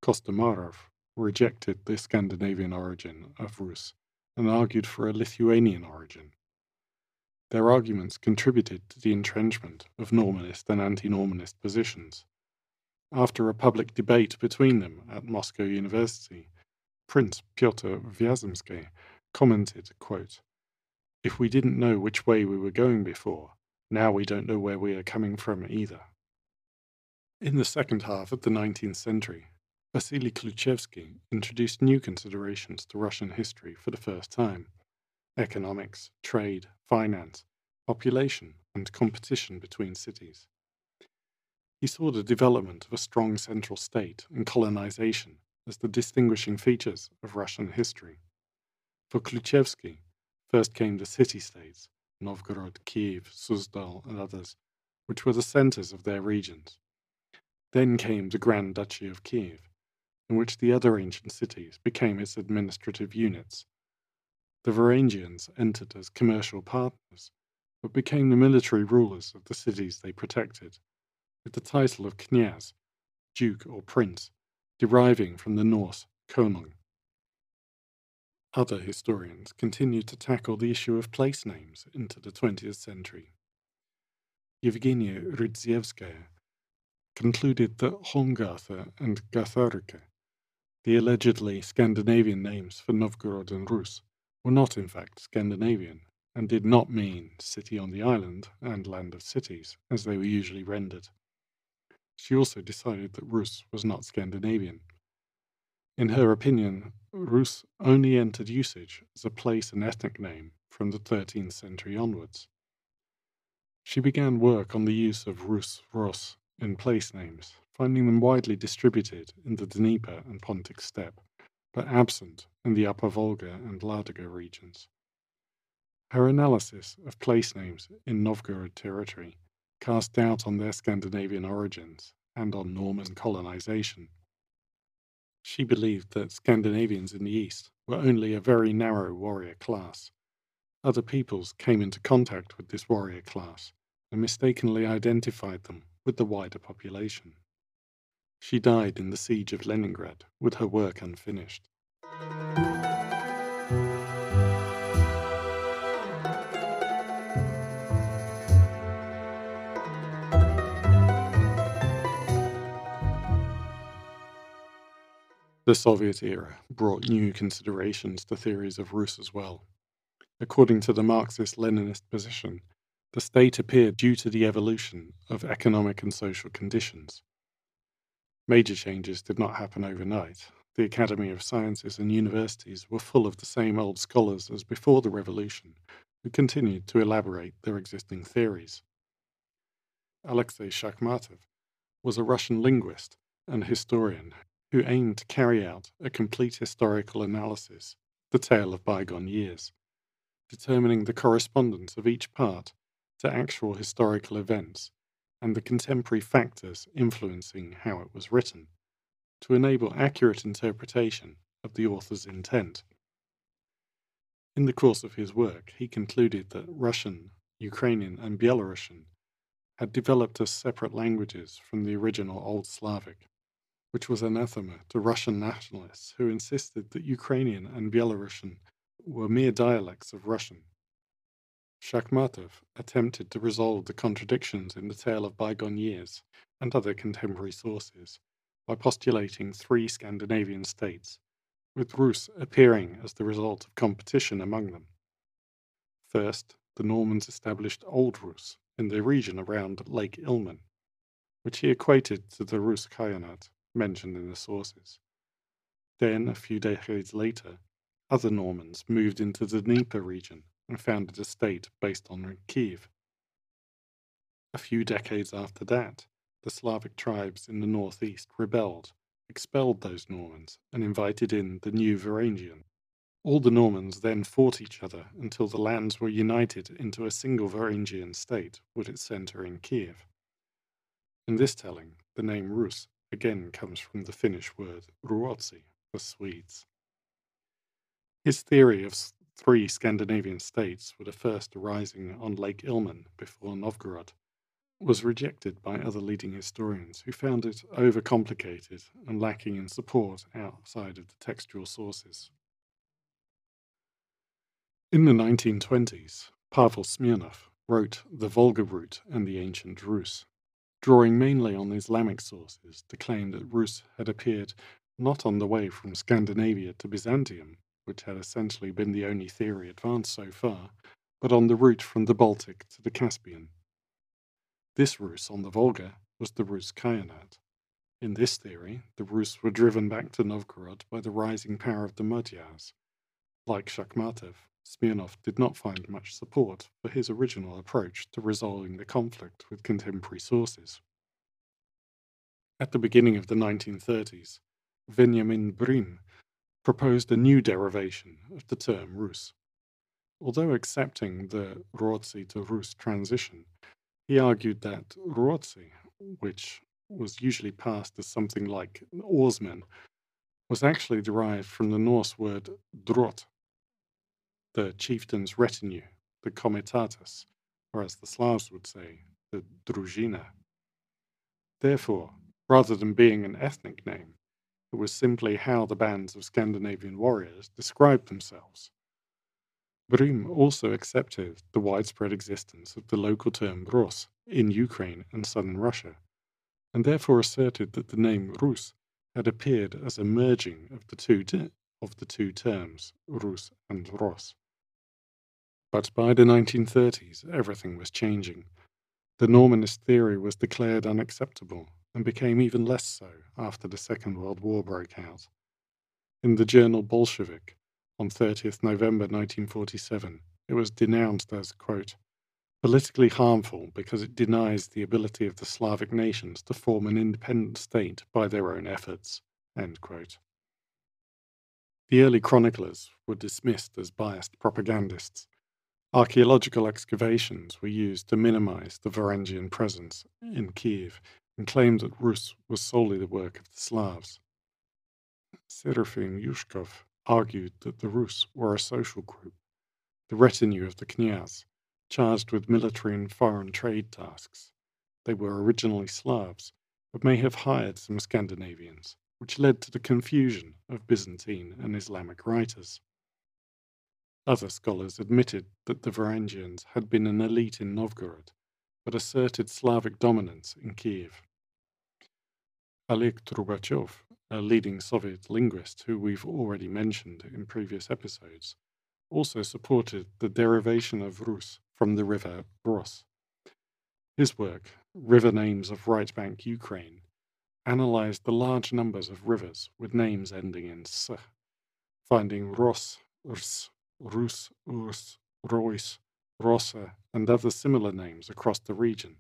Kostomarov rejected the Scandinavian origin of Rus and argued for a Lithuanian origin. Their arguments contributed to the entrenchment of Normanist and anti-Normanist positions. After a public debate between them at Moscow University, Prince Pyotr Vyazemsky commented, quote, "If we didn't know which way we were going before, now we don't know where we are coming from either." In the second half of the 19th century, Vasily Kluchevsky introduced new considerations to Russian history for the first time: economics, trade, finance, population, and competition between cities. He saw the development of a strong central state and colonization as the distinguishing features of Russian history. For Kluchevsky, first came the city-states, Novgorod, Kiev, Suzdal, and others, which were the centers of their regions. Then came the Grand Duchy of Kiev, in which the other ancient cities became its administrative units. The Varangians entered as commercial partners, but became the military rulers of the cities they protected, with the title of knyaz, duke or prince, deriving from the Norse konung. Other historians continued to tackle the issue of place names into the 20th century. Yevgenia Rydzewskaya concluded that Holmgartha and Gatharika, the allegedly Scandinavian names for Novgorod and Rus, were not in fact Scandinavian, and did not mean city on the island and land of cities, as they were usually rendered. She also decided that Rus was not Scandinavian. In her opinion, Rus only entered usage as a place and ethnic name from the 13th century onwards. She began work on the use of Rus, Ros in place names, finding them widely distributed in the Dnieper and Pontic steppe, but absent in the Upper Volga and Ladoga regions. Her analysis of place names in Novgorod territory cast doubt on their Scandinavian origins and on Norman colonization. She believed that Scandinavians in the East were only a very narrow warrior class. Other peoples came into contact with this warrior class and mistakenly identified them with the wider population. She died in the siege of Leningrad with her work unfinished. The Soviet era brought new considerations to theories of Rus as well. According to the Marxist-Leninist position, the state appeared due to the evolution of economic and social conditions. Major changes did not happen overnight. The Academy of Sciences and universities were full of the same old scholars as before the revolution, who continued to elaborate their existing theories. Alexei Shakhmatov was a Russian linguist and historian who aimed to carry out a complete historical analysis of the tale of bygone years, determining the correspondence of each part to actual historical events and the contemporary factors influencing how it was written, to enable accurate interpretation of the author's intent. In the course of his work, he concluded that Russian, Ukrainian, and Belarusian had developed as separate languages from the original Old Slavic, which was anathema to Russian nationalists who insisted that Ukrainian and Belarusian were mere dialects of Russian. Shakhmatov attempted to resolve the contradictions in the tale of bygone years and other contemporary sources by postulating 3 Scandinavian states, with Rus appearing as the result of competition among them. First, the Normans established Old Rus in the region around Lake Ilmen, which he equated to the Rus Khaganate mentioned in the sources. Then, a few decades later, other Normans moved into the Dnieper region and founded a state based on Kiev. A few decades after that, the Slavic tribes in the northeast rebelled, expelled those Normans, and invited in the new Varangians. All the Normans then fought each other until the lands were united into a single Varangian state with its center in Kiev. In this telling, the name Rus again comes from the Finnish word ruotsi for Swedes. His theory of 3 Scandinavian states were the first arising on Lake Ilmen before Novgorod was rejected by other leading historians who found it overcomplicated and lacking in support outside of the textual sources. In the 1920s, Pavel Smirnov wrote The Volga Route and the Ancient Rus, drawing mainly on Islamic sources to claim that Rus had appeared not on the way from Scandinavia to Byzantium, which had essentially been the only theory advanced so far, but on the route from the Baltic to the Caspian. This Rus on the Volga was the Rus Khaganate. In this theory, the Rus were driven back to Novgorod by the rising power of the Magyars. Like Shakhmatov, Smirnov did not find much support for his original approach to resolving the conflict with contemporary sources. At the beginning of the 1930s, Veniamin Brim proposed a new derivation of the term Rus. Although accepting the Ruotsi to Rus transition, he argued that Ruotsi, which was usually passed as something like oarsmen, was actually derived from the Norse word drot, the chieftain's retinue, the comitatus, or as the Slavs would say, the druzhina. Therefore, rather than being an ethnic name, it was simply how the bands of Scandinavian warriors described themselves. Brim also accepted the widespread existence of the local term Rus in Ukraine and southern Russia, and therefore asserted that the name Rus had appeared as a merging of the two terms, Rus and Ros. But by the 1930s, everything was changing. The Normanist theory was declared unacceptable and became even less so after the Second World War broke out. In the journal Bolshevik, on 30th November 1947, it was denounced as, quote, politically harmful because it denies the ability of the Slavic nations to form an independent state by their own efforts, end quote. The early chroniclers were dismissed as biased propagandists. Archaeological excavations were used to minimize the Varangian presence in Kiev and claimed that Rus was solely the work of the Slavs. Serafim Yushkov argued that the Rus were a social group, the retinue of the knyaz, charged with military and foreign trade tasks. They were originally Slavs, but may have hired some Scandinavians, which led to the confusion of Byzantine and Islamic writers. Other scholars admitted that the Varangians had been an elite in Novgorod, but asserted Slavic dominance in Kiev. Oleg Trubachev, a leading Soviet linguist who we've already mentioned in previous episodes, also supported the derivation of Rus from the river Ros. His work, River Names of Right Bank Ukraine, analyzed the large numbers of rivers with names ending in s, finding Ros, Rs, Rus, Urs, Rois, Rossa, and other similar names across the region.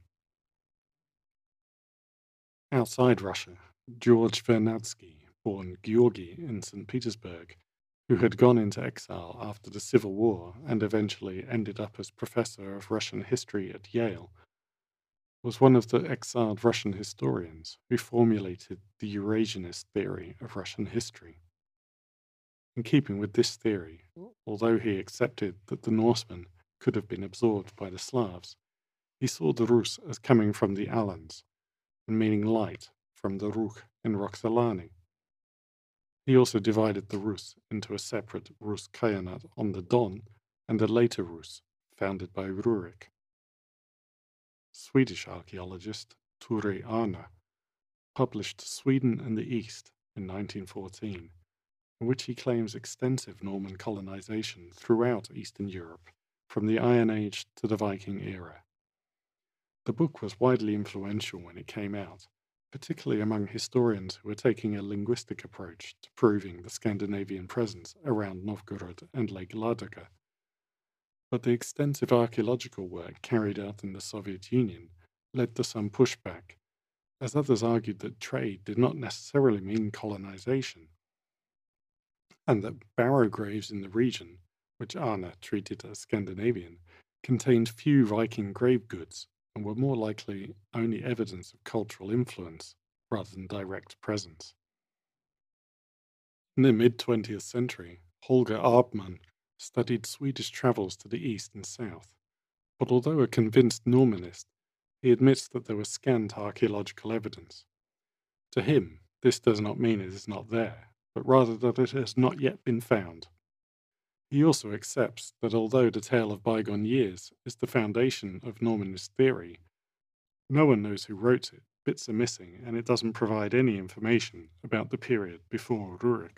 Outside Russia, George Vernadsky, born Georgy in St. Petersburg, who had gone into exile after the Civil War and eventually ended up as professor of Russian history at Yale, was one of the exiled Russian historians who formulated the Eurasianist theory of Russian history. In keeping with this theory, although he accepted that the Norsemen could have been absorbed by the Slavs, he saw the Rus as coming from the Alans, and meaning light from the Rukh in Roxolani. He also divided the Rus into a separate Rus Khaganate on the Don and a later Rus, founded by Rurik. Swedish archaeologist Ture Arna published Sweden and the East in 1914, in which he claims extensive Norman colonization throughout Eastern Europe, from the Iron Age to the Viking era. The book was widely influential when it came out, particularly among historians who were taking a linguistic approach to proving the Scandinavian presence around Novgorod and Lake Ladoga. But the extensive archaeological work carried out in the Soviet Union led to some pushback, as others argued that trade did not necessarily mean colonization, and that barrow graves in the region, which Arna treated as Scandinavian, contained few Viking grave goods and were more likely only evidence of cultural influence rather than direct presence. In the mid-20th century, Holger Arbman studied Swedish travels to the east and south, but although a convinced Normanist, he admits that there was scant archaeological evidence. To him, this does not mean it is not there, but rather that it has not yet been found. He also accepts that although the tale of bygone years is the foundation of Normanist theory, no one knows who wrote it, bits are missing, and it doesn't provide any information about the period before Rurik.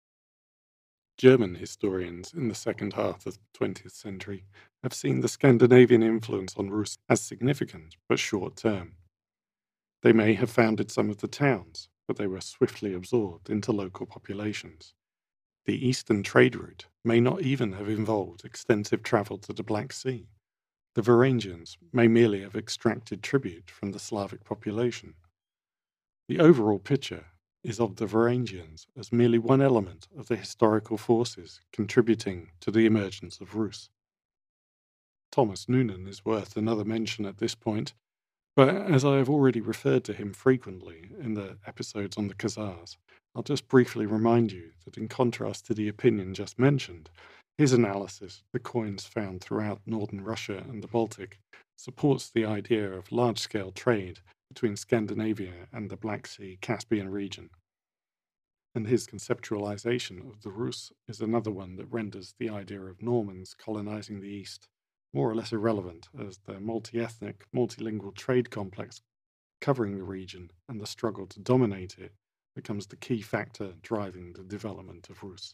German historians in the second half of the 20th century have seen the Scandinavian influence on Rus as significant but short-term. They may have founded some of the towns, but they were swiftly absorbed into local populations. The eastern trade route may not even have involved extensive travel to the Black Sea. The Varangians may merely have extracted tribute from the Slavic population. The overall picture is of the Varangians as merely one element of the historical forces contributing to the emergence of Rus. Thomas Noonan is worth another mention at this point, but as I have already referred to him frequently in the episodes on the Khazars, I'll just briefly remind you that in contrast to the opinion just mentioned, his analysis of the coins found throughout northern Russia and the Baltic supports the idea of large-scale trade between Scandinavia and the Black Sea-Caspian region. And his conceptualization of the Rus is another one that renders the idea of Normans colonizing the East more or less irrelevant, as the multi-ethnic, multilingual trade complex covering the region and the struggle to dominate it becomes the key factor driving the development of Rus.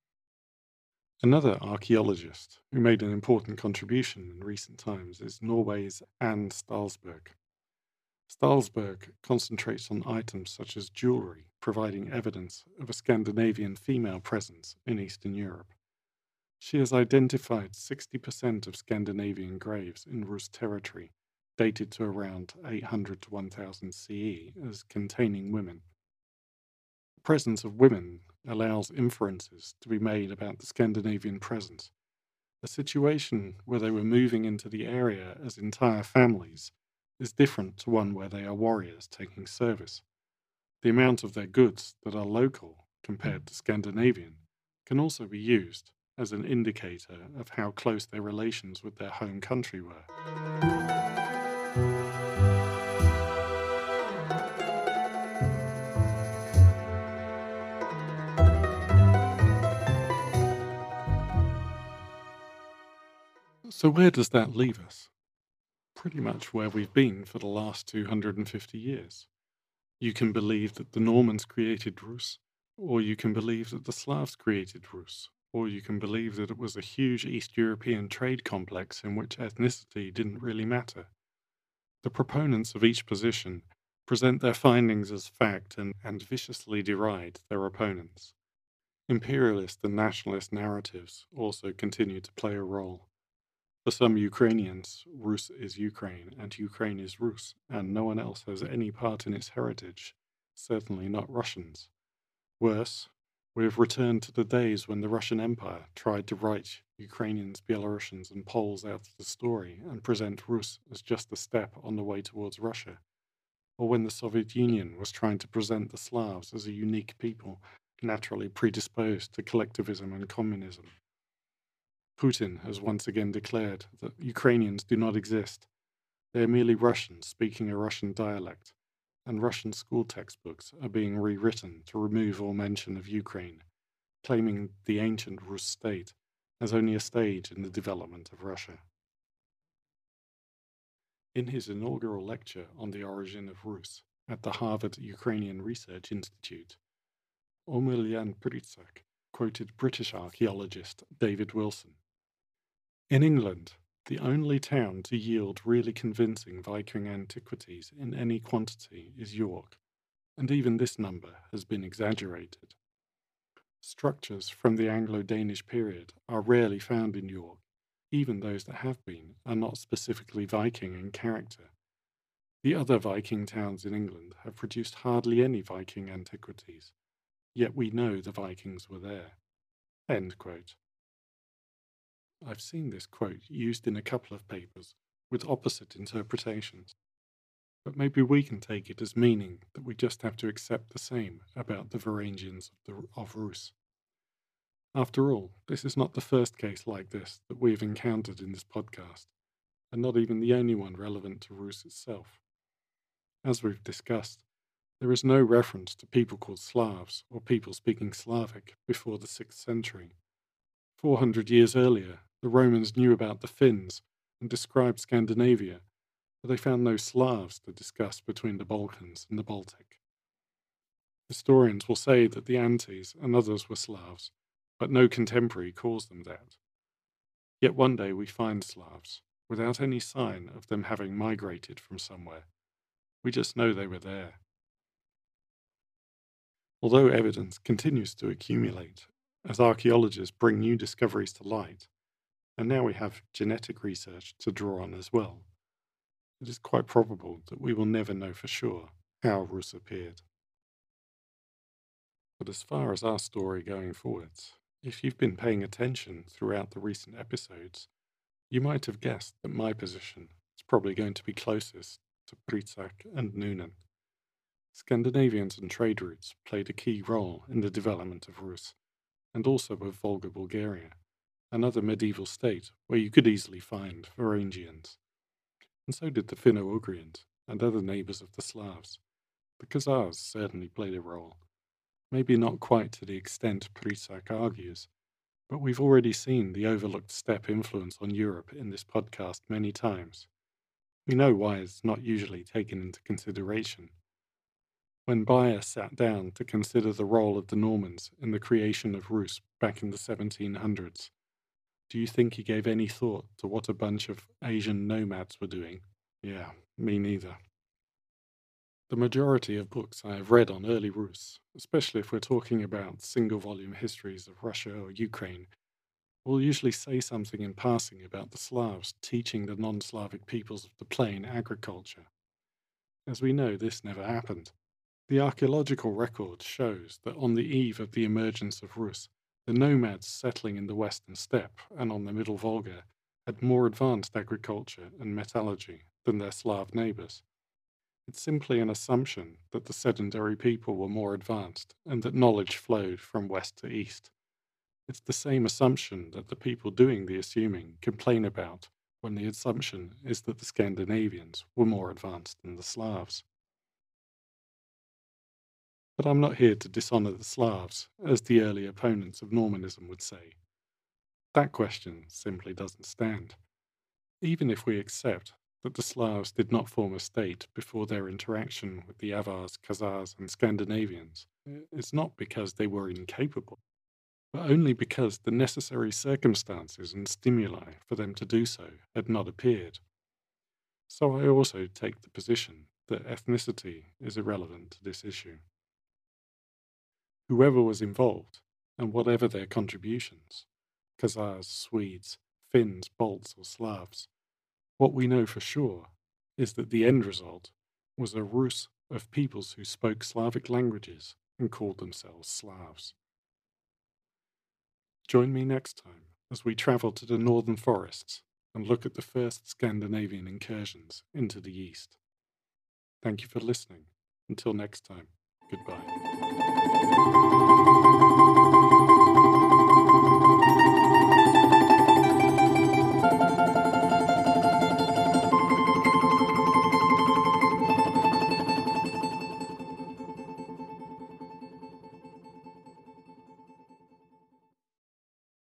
Another archaeologist who made an important contribution in recent times is Norway's Anne Stalsberg. Stalsberg concentrates on items such as jewelry, providing evidence of a Scandinavian female presence in Eastern Europe. She has identified 60% of Scandinavian graves in Rus territory, dated to around 800 to 1000 CE, as containing women. The presence of women allows inferences to be made about the Scandinavian presence. A situation where they were moving into the area as entire families is different to one where they are warriors taking service. The amount of their goods that are local compared to Scandinavian can also be used as an indicator of how close their relations with their home country were. So where does that leave us? Pretty much where we've been for the last 250 years. You can believe that the Normans created Rus, or you can believe that the Slavs created Rus, or you can believe that it was a huge East European trade complex in which ethnicity didn't really matter. The proponents of each position present their findings as fact and viciously deride their opponents. Imperialist and nationalist narratives also continue to play a role. For some Ukrainians, Rus is Ukraine and Ukraine is Rus, and no one else has any part in its heritage, certainly not Russians. Worse, we have returned to the days when the Russian Empire tried to write Ukrainians, Belarusians, and Poles out of the story and present Rus as just a step on the way towards Russia, or when the Soviet Union was trying to present the Slavs as a unique people naturally predisposed to collectivism and communism. Putin has once again declared that Ukrainians do not exist. They are merely Russians speaking a Russian dialect, and Russian school textbooks are being rewritten to remove all mention of Ukraine, claiming the ancient Rus state as only a stage in the development of Russia. In his inaugural lecture on the origin of Rus at the Harvard Ukrainian Research Institute, Omelian Pritsak quoted British archaeologist David Wilson. In England, the only town to yield really convincing Viking antiquities in any quantity is York, and even this number has been exaggerated. Structures from the Anglo-Danish period are rarely found in York. Even those that have been are not specifically Viking in character. The other Viking towns in England have produced hardly any Viking antiquities, yet we know the Vikings were there. End quote. I've seen this quote used in a couple of papers with opposite interpretations, but maybe we can take it as meaning that we just have to accept the same about the Varangians of Rus. After all, this is not the first case like this that we have encountered in this podcast. and not even the only one relevant to Rus itself. As we've discussed, there is no reference to people called Slavs or people speaking Slavic before the 6th century. 400 years earlier, the Romans knew about the Finns and described Scandinavia, but they found no Slavs to discuss between the Balkans and the Baltic. Historians will say that the Antes and others were Slavs, but no contemporary calls them that. Yet one day we find Slavs, without any sign of them having migrated from somewhere. We just know they were there. Although evidence continues to accumulate as archaeologists bring new discoveries to light, and now we have genetic research to draw on as well, it is quite probable that we will never know for sure how Rus appeared. But as far as our story going forwards, if you've been paying attention throughout the recent episodes, you might have guessed that my position is probably going to be closest to Pritsak and Nunan. Scandinavians and trade routes played a key role in the development of Rus, and also of Volga Bulgaria, another medieval state where you could easily find Varangians. And so did the Finno-Ugrians and other neighbours of the Slavs. The Khazars certainly played a role, maybe not quite to the extent Pritsak argues, but we've already seen the overlooked steppe influence on Europe in this podcast many times. We know why it's not usually taken into consideration. When Bayer sat down to consider the role of the Normans in the creation of Rus back in the 1700s, do you think he gave any thought to what a bunch of Asian nomads were doing? Yeah, me neither. The majority of books I have read on early Rus, especially if we're talking about single-volume histories of Russia or Ukraine, will usually say something in passing about the Slavs teaching the non-Slavic peoples of the plain agriculture. As we know, this never happened. The archaeological record shows that on the eve of the emergence of Rus, the nomads settling in the western steppe and on the middle Volga had more advanced agriculture and metallurgy than their Slav neighbors. It's simply an assumption that the sedentary people were more advanced and that knowledge flowed from west to east. It's the same assumption that the people doing the assuming complain about when the assumption is that the Scandinavians were more advanced than the Slavs. But I'm not here to dishonor the Slavs, as the early opponents of Normanism would say. That question simply doesn't stand. Even if we accept that the Slavs did not form a state before their interaction with the Avars, Khazars, and Scandinavians, it's not because they were incapable, but only because the necessary circumstances and stimuli for them to do so had not appeared. So I also take the position that ethnicity is irrelevant to this issue. Whoever was involved, and whatever their contributions, Khazars, Swedes, Finns, Balts, or Slavs, what we know for sure is that the end result was a Rus of peoples who spoke Slavic languages and called themselves Slavs. Join me next time as we travel to the northern forests and look at the first Scandinavian incursions into the east. Thank you for listening. Until next time, goodbye.